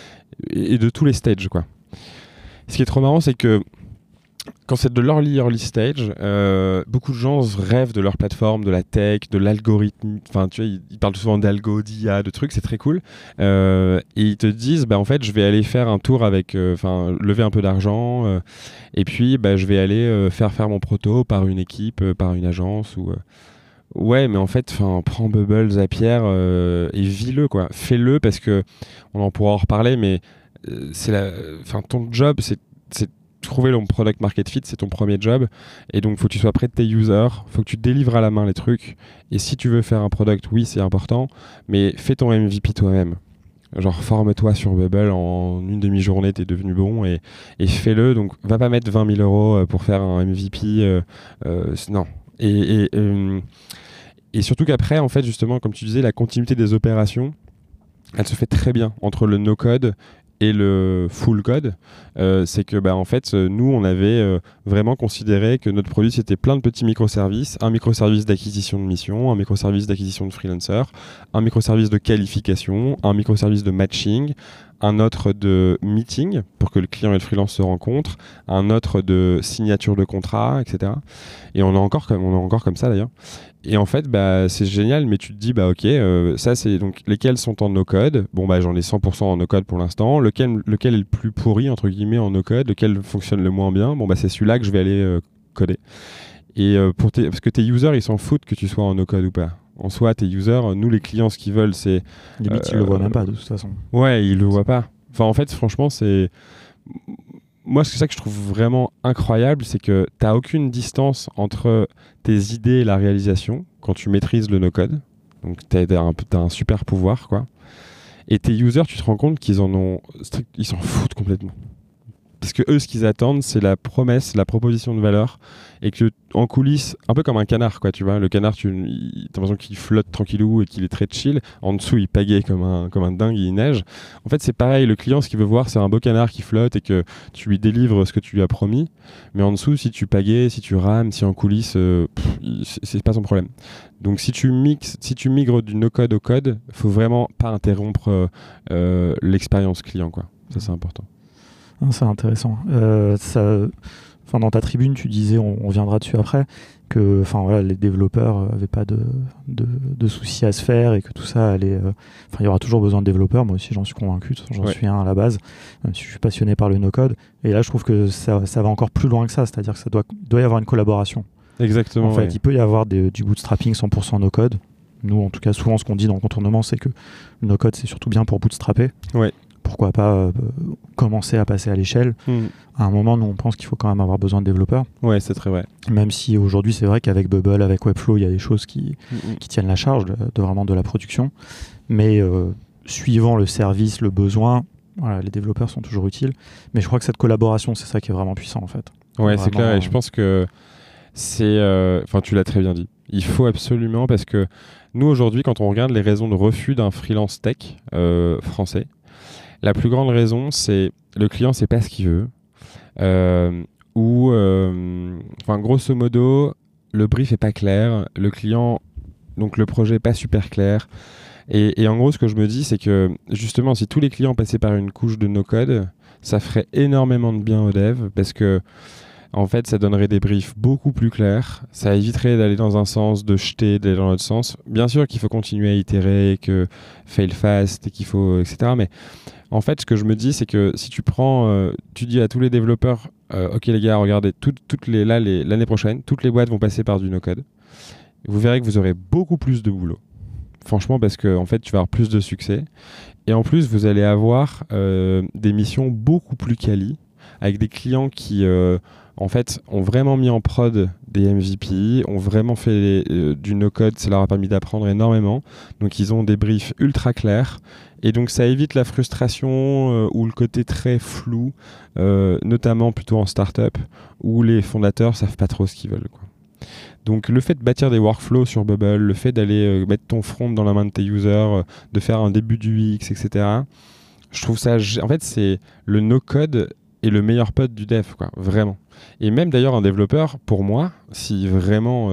Et de tous les stages, quoi. Ce qui est trop marrant, c'est que quand c'est de l'early stage, beaucoup de gens rêvent de leur plateforme, de la tech, de l'algorithme. Enfin, tu vois, ils parlent souvent d'algo, d'IA, de trucs, c'est très cool. Et ils te disent, en fait, je vais aller faire un tour avec, lever un peu d'argent, et puis, je vais aller faire mon proto par une équipe, par une agence ou. Ouais, mais en fait, prends Bubble, Zapier et vis-le, quoi. Fais-le parce que on en pourra en reparler, mais ton job, c'est trouver le product market fit, c'est ton premier job, et donc faut que tu sois près de tes users, faut que tu délivres à la main les trucs, et si tu veux faire un product, oui c'est important, mais fais ton MVP toi-même. Genre forme-toi sur Bubble, en une demi-journée t'es devenu bon, et fais-le. Donc va pas mettre 20 000 euros pour faire un MVP, non. Et surtout qu'après, en fait, justement, comme tu disais, la continuité des opérations, elle se fait très bien entre le no-code et le full code. C'est que en fait, nous on avait vraiment considéré que notre produit c'était plein de petits microservices, un microservice d'acquisition de mission, un microservice d'acquisition de freelancer, un microservice de qualification, un microservice de matching, un autre de meeting pour que le client et le freelance se rencontrent, un autre de signature de contrat, etc. Et on est encore comme ça d'ailleurs. Et en fait, c'est génial, mais tu te dis, ok, ça c'est donc lesquels sont en no-code. J'en ai 100% en no-code pour l'instant. Lequel est le plus pourri, entre guillemets, en no-code, lequel fonctionne le moins bien. C'est celui-là que je vais aller coder. Et parce que tes users, ils s'en foutent que tu sois en no-code ou pas. En soi, tes users, nous les clients, ce qu'ils veulent, c'est... Limite, ils le voient même pas, de toute façon. Ouais, ils le voient pas. En fait, franchement, c'est... Moi, c'est ça que je trouve vraiment incroyable, c'est que tu n'as aucune distance entre tes idées et la réalisation quand tu maîtrises le no-code. Donc t'as un super pouvoir, quoi. Et tes users, tu te rends compte qu'ils ils s'en foutent complètement. Parce que eux, ce qu'ils attendent, c'est la promesse, la proposition de valeur, et que en coulisses, un peu comme un canard, quoi, tu vois. Le canard, t'as l'impression qu'il flotte tranquillou et qu'il est très chill. En dessous, il pagaie comme un dingue, il neige. En fait, c'est pareil. Le client, ce qu'il veut voir, c'est un beau canard qui flotte et que tu lui délivres ce que tu lui as promis. Mais en dessous, si tu pagaies, si tu rames, si en coulisses, c'est pas son problème. Donc, si tu migres du no-code au code, faut vraiment pas interrompre l'expérience client, quoi. Ça, c'est important. C'est intéressant. Dans ta tribune, tu disais, on reviendra dessus après, que les développeurs n'avaient pas de soucis à se faire et que tout ça allait. Il y aura toujours besoin de développeurs. Moi aussi, j'en suis convaincu. J'en suis un à la base, même si je suis passionné par le no-code. Et là, je trouve que ça va encore plus loin que ça. C'est-à-dire que ça doit y avoir une collaboration. Exactement. En fait, il peut y avoir du bootstrapping 100% no-code. Nous, en tout cas, souvent, ce qu'on dit dans le contournement, c'est que le no-code, c'est surtout bien pour bootstrapper. Ouais. Pourquoi pas commencer à passer à l'échelle. À un moment, nous, on pense qu'il faut quand même avoir besoin de développeurs. Ouais, c'est très vrai. Même si aujourd'hui, c'est vrai qu'avec Bubble, avec Webflow, il y a des choses qui tiennent la charge vraiment de la production. Mais suivant le service, le besoin, les développeurs sont toujours utiles. Mais je crois que cette collaboration, c'est ça qui est vraiment puissant, en fait. Ouais, vraiment, c'est clair. Et je pense que tu l'as très bien dit. Il faut absolument, parce que nous, aujourd'hui, quand on regarde les raisons de refus d'un freelance tech français, la plus grande raison, c'est le client sait pas ce qu'il veut. Grosso modo, le brief est pas clair, le client, donc le projet est pas super clair. Et en gros, ce que je me dis, c'est que justement, si tous les clients passaient par une couche de no-code, ça ferait énormément de bien aux devs, parce que en fait, ça donnerait des briefs beaucoup plus clairs. Ça éviterait d'aller dans un sens, de jeter, d'aller dans l'autre sens. Bien sûr qu'il faut continuer à itérer, que fail fast, et qu'il faut, etc. Mais en fait, ce que je me dis, c'est que si tu prends, tu dis à tous les développeurs, ok les gars, regardez, l'année prochaine, toutes les boîtes vont passer par du no-code. Vous verrez que vous aurez beaucoup plus de boulot. Franchement, parce que en fait, tu vas avoir plus de succès. Et en plus, vous allez avoir des missions beaucoup plus quali, avec des clients qui en fait, ont vraiment mis en prod des MVP, ont vraiment fait du no-code, ça leur a permis d'apprendre énormément. Donc, ils ont des briefs ultra clairs. Et donc, ça évite la frustration ou le côté très flou, notamment plutôt en start-up, où les fondateurs savent pas trop ce qu'ils veulent, quoi. Donc, le fait de bâtir des workflows sur Bubble, le fait d'aller mettre ton front dans la main de tes users, de faire un début du UX, etc., je trouve ça... En fait, c'est le no-code est le meilleur pote du dev, quoi, vraiment. Et même d'ailleurs un développeur, pour moi, si vraiment,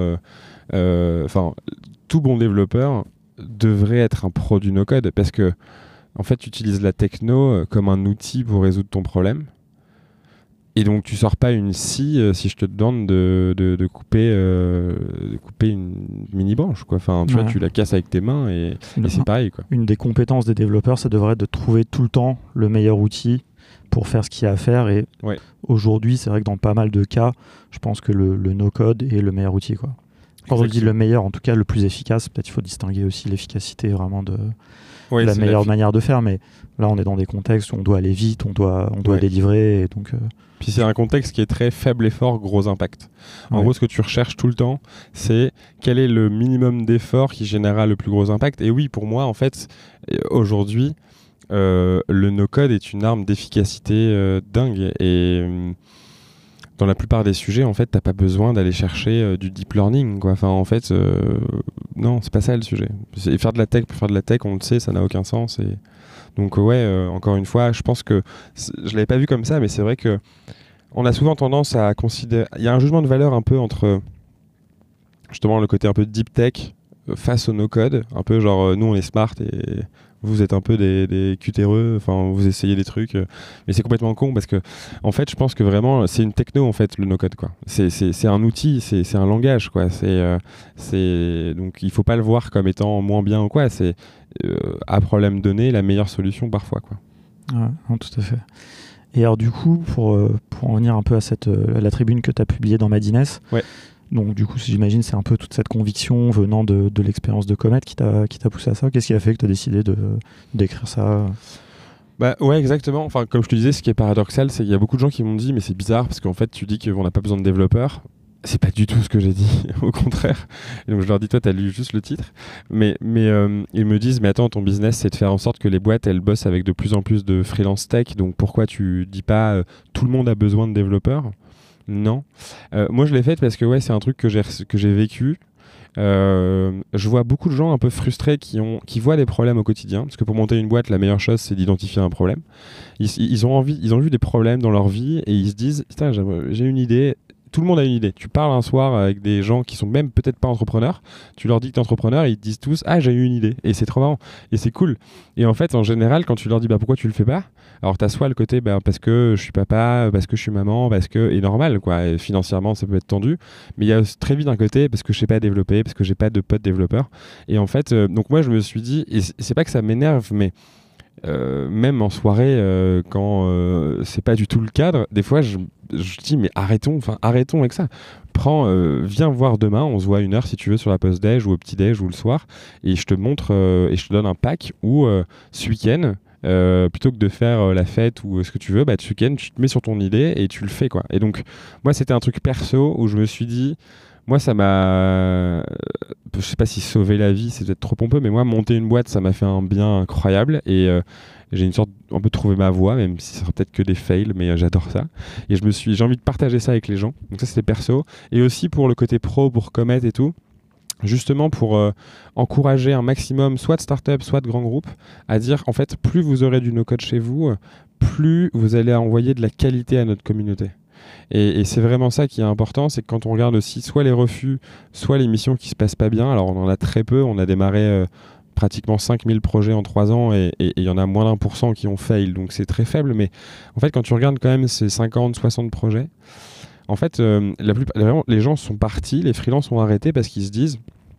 tout bon développeur devrait être un pro du no-code, parce que en fait, tu utilises la techno comme un outil pour résoudre ton problème. Et donc, tu sors pas une scie si je te demande de couper une mini branche, quoi. Enfin, tu vois, tu la casses avec tes mains et c'est pareil, quoi. Une des compétences des développeurs, ça devrait être de trouver tout le temps le meilleur outil pour faire ce qu'il y a à faire. Et aujourd'hui, c'est vrai que dans pas mal de cas, je pense que le no-code est le meilleur outil, quoi. Quand on dit le meilleur, en tout cas le plus efficace, peut-être il faut distinguer aussi l'efficacité vraiment de la meilleure manière de faire. Mais là, on est dans des contextes où on doit aller vite, on doit délivrer. Et donc, Puis c'est un contexte qui est très faible effort, gros impact. En gros, ce que tu recherches tout le temps, c'est quel est le minimum d'effort qui générera le plus gros impact. Et oui, pour moi, en fait, aujourd'hui, le no-code est une arme d'efficacité dingue. Et dans la plupart des sujets, en fait, t'as pas besoin d'aller chercher du deep learning, quoi. Enfin, en fait, non, c'est pas ça le sujet. Faire de la tech pour faire de la tech, on le sait, ça n'a aucun sens. Et donc, encore une fois, je pense que je l'avais pas vu comme ça, mais c'est vrai que on a souvent tendance à considérer. Il y a un jugement de valeur un peu entre justement le côté un peu deep tech face au no-code, un peu genre nous on est smart et vous êtes un peu des cutéreux, enfin vous essayez des trucs, mais c'est complètement con parce que en fait je pense que vraiment c'est une techno en fait le no-code, quoi. C'est un outil, c'est un langage, quoi. Donc il faut pas le voir comme étant moins bien ou quoi. C'est à problème donné la meilleure solution parfois, quoi. Ouais, non, tout à fait. Et alors du coup pour en venir un peu à la tribune que tu as publiée dans Madines. Ouais. Donc du coup, j'imagine c'est un peu toute cette conviction venant de l'expérience de Comet qui t'a poussé à ça. Qu'est-ce qui a fait que tu as décidé d'écrire ça ? Bah ouais, exactement. Enfin, comme je te disais, ce qui est paradoxal, c'est qu'il y a beaucoup de gens qui m'ont dit mais c'est bizarre parce qu'en fait tu dis qu'on n'a pas besoin de développeurs. c'est pas du tout ce que j'ai dit, au contraire. Et donc je leur dis, toi, t'as lu juste le titre. Mais ils me disent, mais attends, ton business, c'est de faire en sorte que les boîtes, elles bossent avec de plus en plus de freelance tech. Donc pourquoi tu dis pas, tout le monde a besoin de développeurs ? Non. Moi, je l'ai faite parce que ouais, c'est un truc que j'ai vécu. Je vois beaucoup de gens un peu frustrés qui voient des problèmes au quotidien, parce que pour monter une boîte, la meilleure chose, c'est d'identifier un problème. Ils ont vu des problèmes dans leur vie et ils se disent, putain, j'ai une idée. Tout le monde a une idée. Tu parles un soir avec des gens qui sont même peut-être pas entrepreneurs, tu leur dis que tu es entrepreneur et ils te disent tous, ah, j'ai eu une idée. Et c'est trop marrant. Et c'est cool. Et en fait, en général, quand tu leur dis, bah, pourquoi tu le fais pas, alors tu as soit le côté, bah, parce que je suis papa, parce que je suis maman, parce que, et normal, quoi. Et financièrement, ça peut être tendu. Mais il y a très vite un côté, parce que je sais pas développer, parce que j'ai pas de potes développeurs. Et en fait, donc moi, je me suis dit, et c'est pas que ça m'énerve, mais même en soirée, quand c'est pas du tout le cadre, des fois je dis mais arrêtons avec ça. Viens voir demain, on se voit 1 heure si tu veux sur la pause déj ou au petit déj ou le soir, et je te montre et je te donne un pack où ce week-end, plutôt que de faire la fête ou ce que tu veux, bah, ce week-end tu te mets sur ton idée et tu le fais, quoi. Et donc moi c'était un truc perso où je me suis dit, moi ça m'a, je sais pas si sauver la vie c'est peut-être trop pompeux, mais moi monter une boîte ça m'a fait un bien incroyable et j'ai une sorte un peu trouvé ma voie, même si ça sera peut-être que des fails, mais j'adore ça. Et j'ai envie de partager ça avec les gens. Donc ça c'était perso. Et aussi pour le côté pro, pour Comet et tout, justement pour encourager un maximum soit de startups, soit de grands groupes, à dire en fait plus vous aurez du no-code chez vous, plus vous allez envoyer de la qualité à notre communauté. Et c'est vraiment ça qui est important, c'est que quand on regarde aussi soit les refus, soit les missions qui se passent pas bien, alors on en a très peu, on a démarré pratiquement 5000 projets en 3 ans et il y en a moins d'1% qui ont fail, donc c'est très faible, mais en fait quand tu regardes quand même ces 50-60 projets, en fait vraiment, les gens sont partis, les freelances ont arrêté parce qu'ils se disent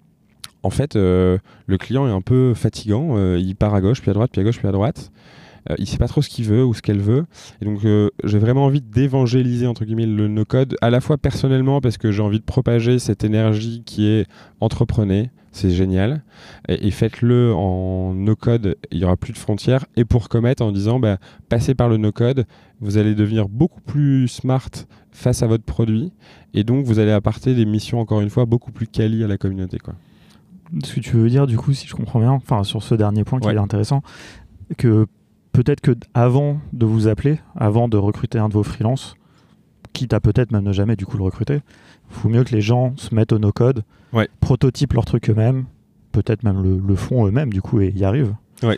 en fait le client est un peu fatigant, il part à gauche puis à droite puis à gauche puis à droite, il sait pas trop ce qu'il veut ou ce qu'elle veut, et donc j'ai vraiment envie d'évangéliser entre guillemets le no-code, à la fois personnellement parce que j'ai envie de propager cette énergie qui est entreprenez, c'est génial, et faites-le en no-code, il n'y aura plus de frontières, et pour Comet en disant bah, passez par le no-code, vous allez devenir beaucoup plus smart face à votre produit, et donc vous allez apporter des missions encore une fois beaucoup plus quali à la communauté, quoi. Ce que tu veux dire du coup, si je comprends bien, enfin sur ce dernier point qui est intéressant, que peut-être que avant de vous appeler, avant de recruter un de vos freelances, quitte à peut-être même ne jamais du coup le recruter, il faut mieux que les gens se mettent au no-code, prototypent leur truc eux-mêmes, peut-être même le font eux-mêmes du coup et y arrivent.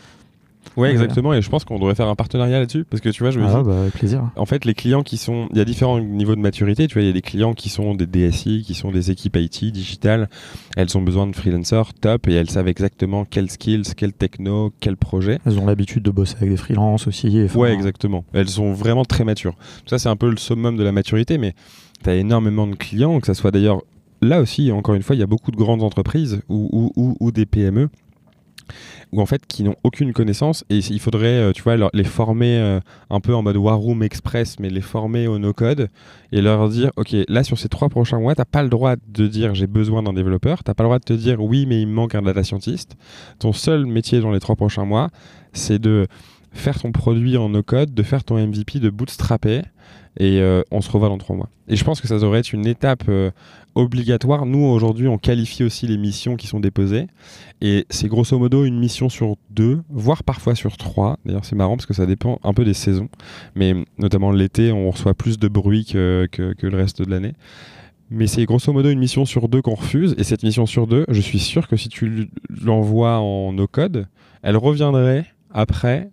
Ouais, exactement, et je pense qu'on devrait faire un partenariat là-dessus, parce que tu vois, je me dis, bah, avec plaisir. En fait, les clients il y a différents niveaux de maturité, tu vois, il y a des clients qui sont des DSI, qui sont des équipes IT, digital, elles ont besoin de freelancers, top, et elles savent exactement quelles skills, quel techno, quel projet. Elles ont l'habitude de bosser avec des freelances aussi. Ouais, exactement, elles sont vraiment très matures. Ça, c'est un peu le summum de la maturité, mais tu as énormément de clients, que ça soit d'ailleurs, là aussi, encore une fois, il y a beaucoup de grandes entreprises ou des PME, ou en fait qui n'ont aucune connaissance, et il faudrait tu vois, les former un peu en mode War Room Express, mais les former au no-code et leur dire ok, là sur ces 3 prochains mois t'as pas le droit de dire j'ai besoin d'un développeur, t'as pas le droit de te dire oui mais il me manque un data scientist, ton seul métier dans les 3 prochains mois c'est de faire ton produit en no-code, de faire ton MVP, de bootstrapper, et on se revoit dans 3 mois. Et je pense que ça devrait être une étape obligatoire. Nous, aujourd'hui, on qualifie aussi les missions qui sont déposées. Et c'est grosso modo une mission sur 2, voire parfois sur 3. D'ailleurs, c'est marrant parce que ça dépend un peu des saisons. Mais notamment l'été, on reçoit plus de bruit que le reste de l'année. Mais c'est grosso modo une mission sur 2 qu'on refuse. Et cette mission sur 2, je suis sûr que si tu l'envoies en no-code, elle reviendrait après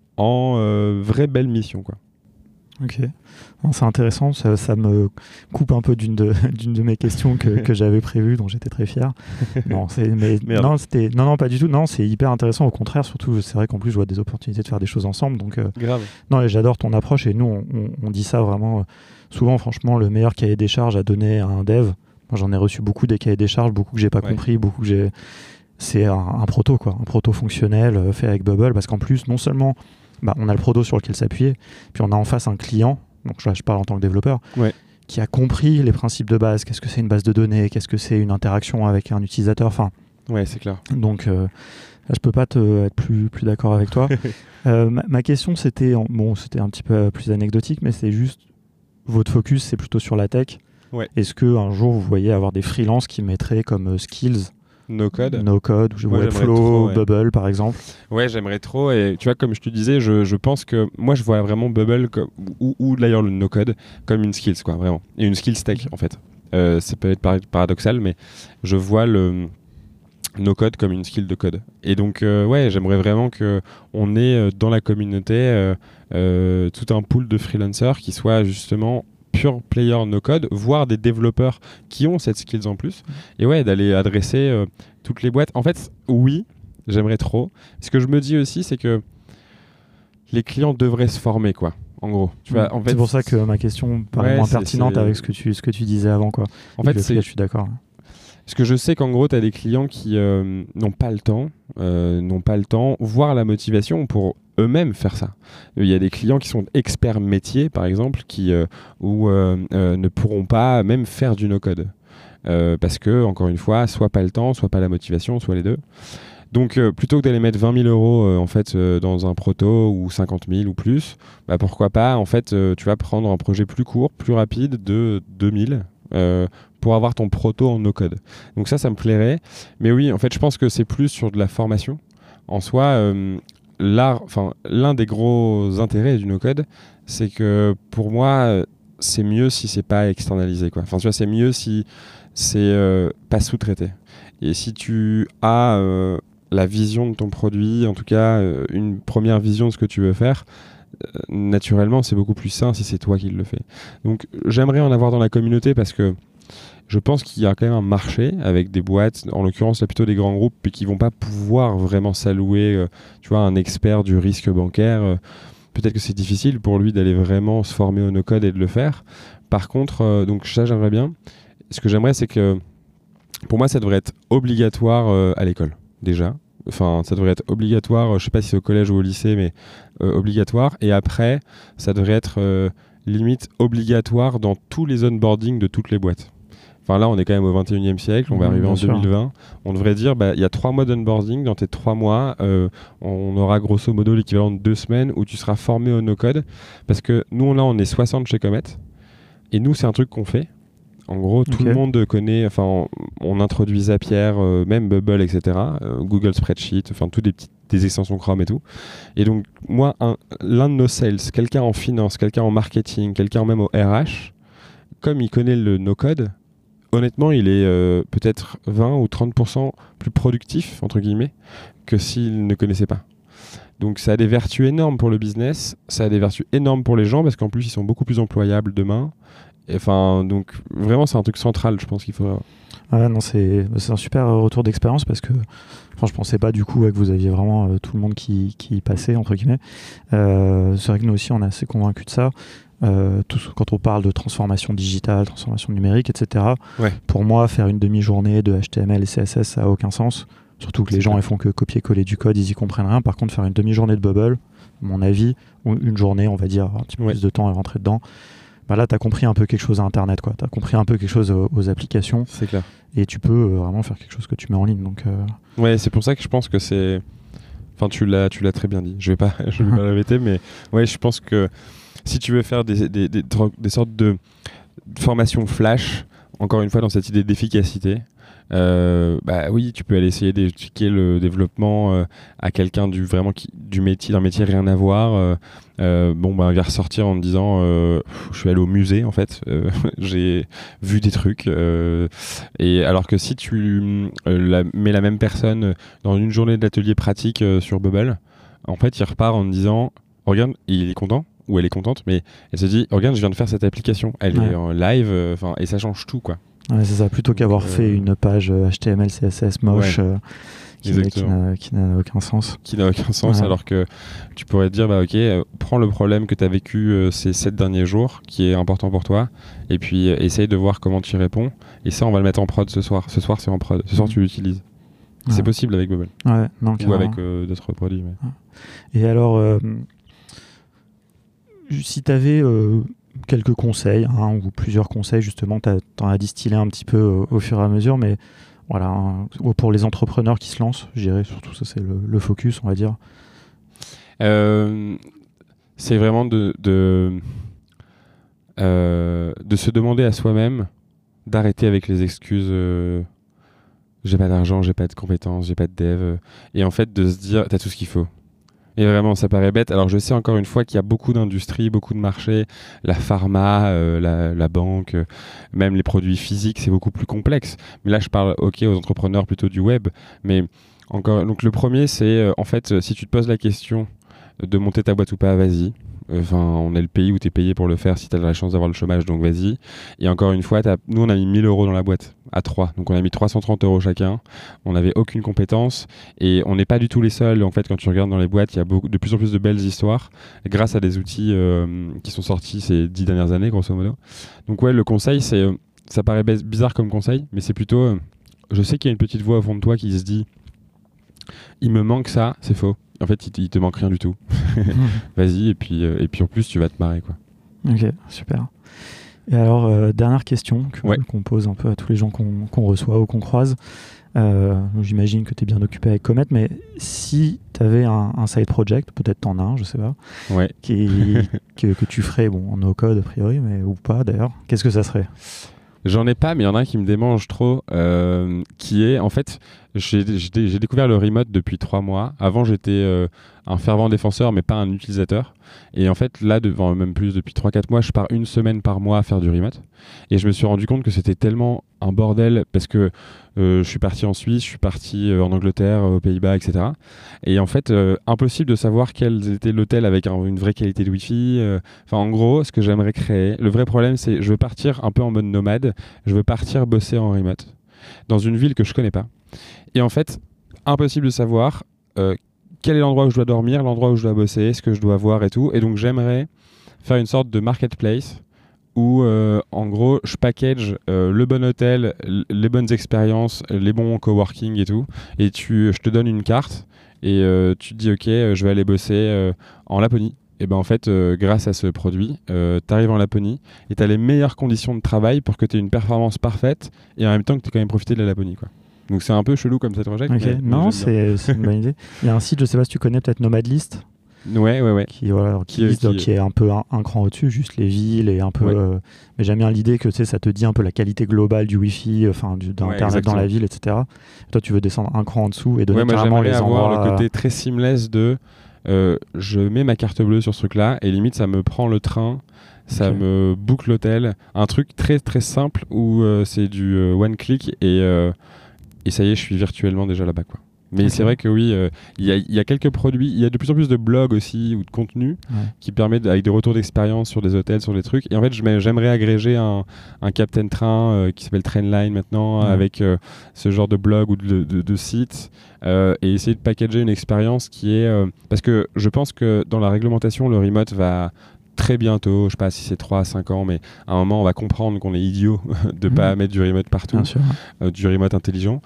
en vraie belle mission, quoi. Ok, bon, c'est intéressant, ça me coupe un peu d'une de mes questions que j'avais prévues, dont j'étais très fier. Non, non, pas du tout. Non, c'est hyper intéressant. Au contraire, surtout, c'est vrai qu'en plus, je vois des opportunités de faire des choses ensemble. Donc, grave. Non, et j'adore ton approche. Et nous, on dit ça vraiment souvent. Franchement, le meilleur cahier des charges à donner à un dev. Moi, j'en ai reçu beaucoup des cahiers des charges, beaucoup que j'ai pas compris, beaucoup que j'ai. C'est un proto, quoi, un proto fonctionnel fait avec Bubble, parce qu'en plus, non seulement on a le proto sur lequel s'appuyer, puis on a en face un client, donc je parle en tant que développeur, qui a compris les principes de base, qu'est-ce que c'est une base de données, qu'est-ce que c'est une interaction avec un utilisateur, enfin... Ouais, c'est clair. Donc, là, je peux pas être plus d'accord avec toi. Ma question, c'était un petit peu plus anecdotique, mais c'est juste, votre focus, c'est plutôt sur la tech. Ouais. Est-ce qu'un jour vous voyez avoir des freelances qui mettraient comme skills No code. ou Moi, Webflow, trop, ouais. Bubble par exemple? Ouais, j'aimerais trop. Et tu vois, comme je te disais, je pense que moi, je vois vraiment Bubble ou d'ailleurs le no code comme une skills, quoi, vraiment. Et une skills tech, en fait. Ça peut être paradoxal, mais je vois le no code comme une skill de code. Et donc, ouais, j'aimerais vraiment qu'on ait dans la communauté tout un pool de freelancers qui soient justement pure player no code, voire des développeurs qui ont cette skills en plus. Et ouais, d'aller adresser toutes les boîtes. En fait, oui, j'aimerais trop. Ce que je me dis aussi, c'est que les clients devraient se former, quoi. En gros, tu vois, en fait, c'est pour ça que ma question paraît moins pertinente avec ce que tu disais avant, quoi. En fait, je suis d'accord. Parce que je sais qu'en gros, tu as des clients qui n'ont pas le temps, voire la motivation pour eux-mêmes faire ça. Il y a des clients qui sont experts métiers, par exemple, qui ne pourront pas même faire du no-code. Parce que, encore une fois, soit pas le temps, soit pas la motivation, soit les deux. Donc, plutôt que d'aller mettre 20 000 euros en fait, dans un proto ou 50 000 ou plus, bah, pourquoi pas, en fait, tu vas prendre un projet plus court, plus rapide de 2000 pour avoir ton proto en no-code. Donc ça me plairait. Mais oui, en fait, je pense que c'est plus sur de la formation. En soi, l'un des gros intérêts du no-code, c'est que pour moi, c'est mieux si c'est pas externalisé, quoi. Enfin, tu vois, c'est mieux si c'est pas sous-traité. Et si tu as la vision de ton produit, en tout cas une première vision de ce que tu veux faire, naturellement, c'est beaucoup plus sain si c'est toi qui le fais. Donc, j'aimerais en avoir dans la communauté parce que je pense qu'il y a quand même un marché avec des boîtes, en l'occurrence là plutôt des grands groupes, mais qui vont pas pouvoir vraiment s'allouer, tu vois, un expert du risque bancaire. Peut-être que c'est difficile pour lui d'aller vraiment se former au no-code et de le faire. Par contre, donc ça j'aimerais bien. Ce que j'aimerais, c'est que pour moi, ça devrait être obligatoire à l'école déjà. Enfin, ça devrait être obligatoire, je sais pas si c'est au collège ou au lycée, mais obligatoire. Et après, ça devrait être limite obligatoire dans tous les onboarding de toutes les boîtes. Enfin là, on est quand même au 21e siècle, on va arriver en 2020. On devrait dire, il y a 3 mois d'onboarding. Dans tes 3 mois, on aura grosso modo l'équivalent de 2 semaines où tu seras formé au no-code. Parce que nous, là, on est 60 chez Comet. Et nous, c'est un truc qu'on fait. En gros, tout le monde connaît, enfin, on introduit Zapier, même Bubble, etc. Google Spreadsheet, enfin, toutes des extensions Chrome et tout. Et donc, moi, l'un de nos sales, quelqu'un en finance, quelqu'un en marketing, quelqu'un même au RH, comme il connaît le no-code, honnêtement, il est peut-être 20 ou 30% plus productif, entre guillemets, que s'il ne connaissait pas. Donc ça a des vertus énormes pour le business, ça a des vertus énormes pour les gens, parce qu'en plus, ils sont beaucoup plus employables demain. Enfin, donc vraiment, c'est un truc central, je pense qu'il faut... Ouais, non, c'est un super retour d'expérience parce que je pensais pas du coup que vous aviez vraiment tout le monde qui y passait, entre guillemets. C'est vrai que nous aussi, on est assez convaincus de ça. Quand on parle de transformation digitale, transformation numérique, etc. Ouais. Pour moi, faire une demi-journée de HTML et CSS, ça n'a aucun sens. Surtout que les gens ils font que copier-coller du code, ils y comprennent rien. Par contre, faire une demi-journée de Bubble, à mon avis, ou une journée, on va dire, un petit peu plus de temps et rentrer dedans, là, tu as compris un peu quelque chose à Internet, quoi. Tu as compris un peu quelque chose aux applications. C'est clair. Et tu peux vraiment faire quelque chose que tu mets en ligne. Donc, ouais, c'est pour ça que je pense que c'est... Enfin, tu l'as très bien dit. Je vais pas le répéter, mais ouais, je pense que si tu veux faire des sortes de formations flash, encore une fois, dans cette idée d'efficacité, oui, tu peux aller essayer d'expliquer le développement à quelqu'un du métier, d'un métier rien à voir. Il va ressortir en me disant je suis allé au musée en fait, j'ai vu des trucs. Et alors que si tu mets la même personne dans une journée d'atelier pratique sur Bubble, en fait, il repart en me disant regarde, il est content ou elle est contente, mais elle se dit regarde, je viens de faire cette application, elle est en live, et ça change tout, quoi. Ouais, c'est ça, plutôt qu'avoir fait une page HTML, CSS moche qui n'a aucun sens. Qui n'a aucun sens, alors que tu pourrais te dire, prends le problème que tu as vécu ces 7 derniers jours, qui est important pour toi, et puis essaye de voir comment tu y réponds. Et ça, on va le mettre en prod ce soir. Ce soir, c'est en prod. Ce soir, tu l'utilises. C'est possible avec Bubble. Ouais, non, ou avec d'autres produits. Mais... Et alors, si tu avais... quelques conseils, ou plusieurs conseils, justement, t'en as distillé un petit peu au fur et à mesure, mais voilà, pour les entrepreneurs qui se lancent, je dirais surtout ça, c'est le focus, on va dire. C'est vraiment de se demander à soi-même d'arrêter avec les excuses j'ai pas d'argent, j'ai pas de compétences, j'ai pas de dev. Et en fait, de se dire, t'as tout ce qu'il faut. Et vraiment, ça paraît bête. Alors, je sais encore une fois qu'il y a beaucoup d'industries, beaucoup de marchés. La pharma, la banque, même les produits physiques, c'est beaucoup plus complexe. Mais là, je parle, aux entrepreneurs plutôt du web. Mais encore, donc le premier, c'est en fait, si tu te poses la question de monter ta boîte ou pas, vas-y. Enfin, on est le pays où tu es payé pour le faire si tu as la chance d'avoir le chômage, donc vas-y. Et encore une fois, nous, on a mis 1000 euros dans la boîte, à 3. Donc, on a mis 330 euros chacun. On n'avait aucune compétence. Et on n'est pas du tout les seuls. En fait, quand tu regardes dans les boîtes, il y a de plus en plus de belles histoires grâce à des outils qui sont sortis ces 10 dernières années, grosso modo. Donc, ouais, le conseil, ça paraît bizarre comme conseil, mais c'est plutôt... je sais qu'il y a une petite voix au fond de toi qui se dit « il me manque ça », c'est faux. En fait, il te manque rien du tout. Vas-y, et puis en plus, tu vas te marrer, quoi. Ok, super. Et alors, dernière question qu'on pose un peu à tous les gens qu'on reçoit ou qu'on croise. J'imagine que tu es bien occupé avec Comet, mais si tu avais un side project, peut-être t'en as un, je sais pas, que tu ferais en no-code a priori, mais ou pas d'ailleurs, qu'est-ce que ça serait ? J'en ai pas, mais il y en a un qui me démange trop, qui est, en fait, j'ai découvert le remote depuis 3 mois. Avant, j'étais un fervent défenseur, mais pas un utilisateur. Et en fait, là, même plus depuis 3-4 mois, je pars 1 semaine par mois à faire du remote. Et je me suis rendu compte que c'était tellement un bordel, parce que je suis parti en Suisse, je suis parti en Angleterre, aux Pays-Bas, etc. Et en fait, impossible de savoir quel était l'hôtel avec une vraie qualité de Wi-Fi. Enfin, en gros, ce que j'aimerais créer, le vrai problème, c'est je veux partir un peu en mode nomade. Je veux partir bosser en remote dans une ville que je connais pas. Et en fait, impossible de savoir quel est l'endroit où je dois dormir, l'endroit où je dois bosser, ce que je dois voir et tout. Et donc, j'aimerais faire une sorte de marketplace où, en gros, je package le bon hôtel, les bonnes expériences, les bons coworking et tout. Et je te donne une carte et tu te dis, OK, je vais aller bosser en Laponie. Et ben en fait, grâce à ce produit, tu arrives en Laponie et tu as les meilleures conditions de travail pour que tu aies une performance parfaite et en même temps que tu aies quand même profité de la Laponie, quoi. Donc c'est un peu chelou comme cette project. Okay. Non, c'est une bonne idée. Il y a un site, je sais pas si tu connais, peut-être Nomadlist. Ouais. Qui est un peu un cran au-dessus, juste les villes et un peu. Ouais. Mais j'aime bien l'idée que ça te dit un peu la qualité globale du Wi-Fi, d'internet dans la ville, etc. Toi, tu veux descendre un cran en dessous et donner carrément les endroits. Avoir le côté très seamless de. Je mets ma carte bleue sur ce truc-là et limite ça me prend le train, ça me book l'hôtel. Un truc très très simple où c'est du one click et ça y est, je suis virtuellement déjà là-bas, quoi. Mais c'est vrai que oui, il y a quelques produits, il y a de plus en plus de blogs aussi ou de contenu qui permettent, avec des retours d'expérience sur des hôtels, sur des trucs. Et en fait, j'aimerais agréger un Captain Train qui s'appelle Trainline maintenant, avec ce genre de blog ou de site, et essayer de packager une expérience qui est... parce que je pense que dans la réglementation, le remote va... très bientôt, je sais pas si c'est 3 à 5 ans, mais à un moment on va comprendre qu'on est idiot de pas mettre du remote partout, du remote intelligent.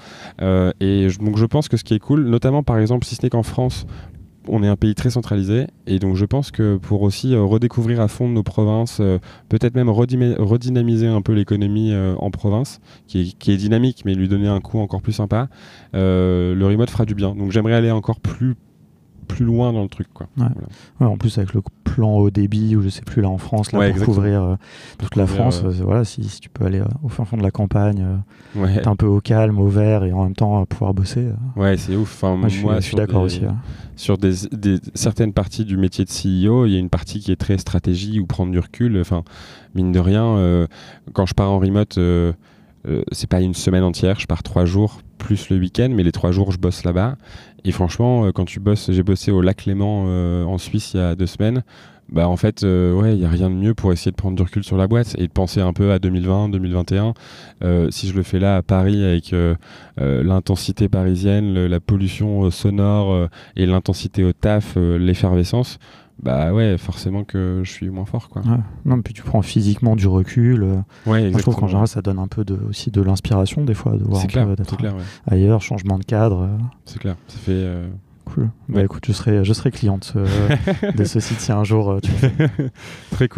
Donc je pense que ce qui est cool, notamment par exemple, si ce n'est qu'en France, on est un pays très centralisé, et donc je pense que pour aussi redécouvrir à fond nos provinces, peut-être même redynamiser un peu l'économie en province, qui est dynamique, mais lui donner un coup encore plus sympa, le remote fera du bien. Donc j'aimerais aller encore plus loin dans le truc, quoi. Voilà. Ouais, en plus avec le plan haut débit ou je sais plus là en France là, pour couvrir toute la France, si tu peux aller au fin fond de la campagne, être un peu au calme, au vert et en même temps pouvoir bosser. C'est ouf. Enfin, moi je suis d'accord aussi. Sur certaines parties du métier de CEO, il y a une partie qui est très stratégie ou prendre du recul. Enfin, mine de rien, quand je pars en remote, c'est pas une semaine entière, je pars 3 jours plus le week-end, mais les 3 jours je bosse là-bas. Et franchement, quand tu bosses, j'ai bossé au Lac Léman en Suisse il y a 2 semaines. Bah en fait, il y a rien de mieux pour essayer de prendre du recul sur la boîte et de penser un peu à 2020, 2021. Si je le fais là à Paris avec l'intensité parisienne, la pollution sonore et l'intensité au taf, l'effervescence. Bah ouais, forcément que je suis moins fort, quoi. Non, puis tu prends physiquement du recul. Moi, je trouve qu'en général, ça donne un peu aussi de l'inspiration des fois, de voir d'être ailleurs, changement de cadre. C'est clair, ça fait... Cool. Bah écoute, je serai cliente de ce site si un jour tu le fais. Très cool.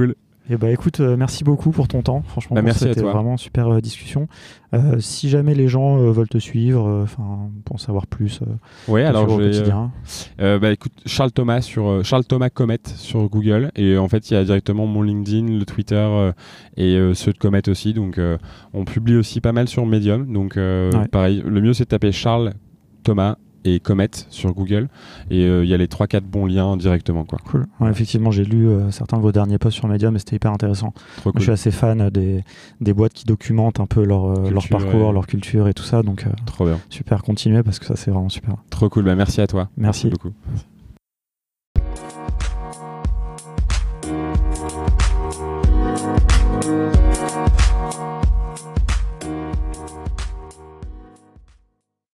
Et bah écoute, merci beaucoup pour ton temps. Franchement, Merci à c'était toi. vraiment une super discussion. Si jamais les gens veulent te suivre, pour en savoir plus Ouais, alors au j'ai quotidien. écoute, Charles Thomas Comet sur Google, et en fait il y a directement mon LinkedIn, le Twitter et ceux de Comet aussi. Donc on publie aussi pas mal sur Medium. Donc pareil, le mieux c'est de taper Charles Thomas et Comet sur Google, et il y a les 3-4 bons liens directement, quoi. Cool. Ouais, effectivement, j'ai lu certains de vos derniers posts sur Medium et c'était hyper intéressant. Trop Moi, cool. je suis assez fan des boîtes qui documentent un peu leur parcours, leur culture et tout ça. Donc Trop bien. super, continuez parce que ça c'est vraiment super. Trop cool. Merci à toi. Merci. Beaucoup.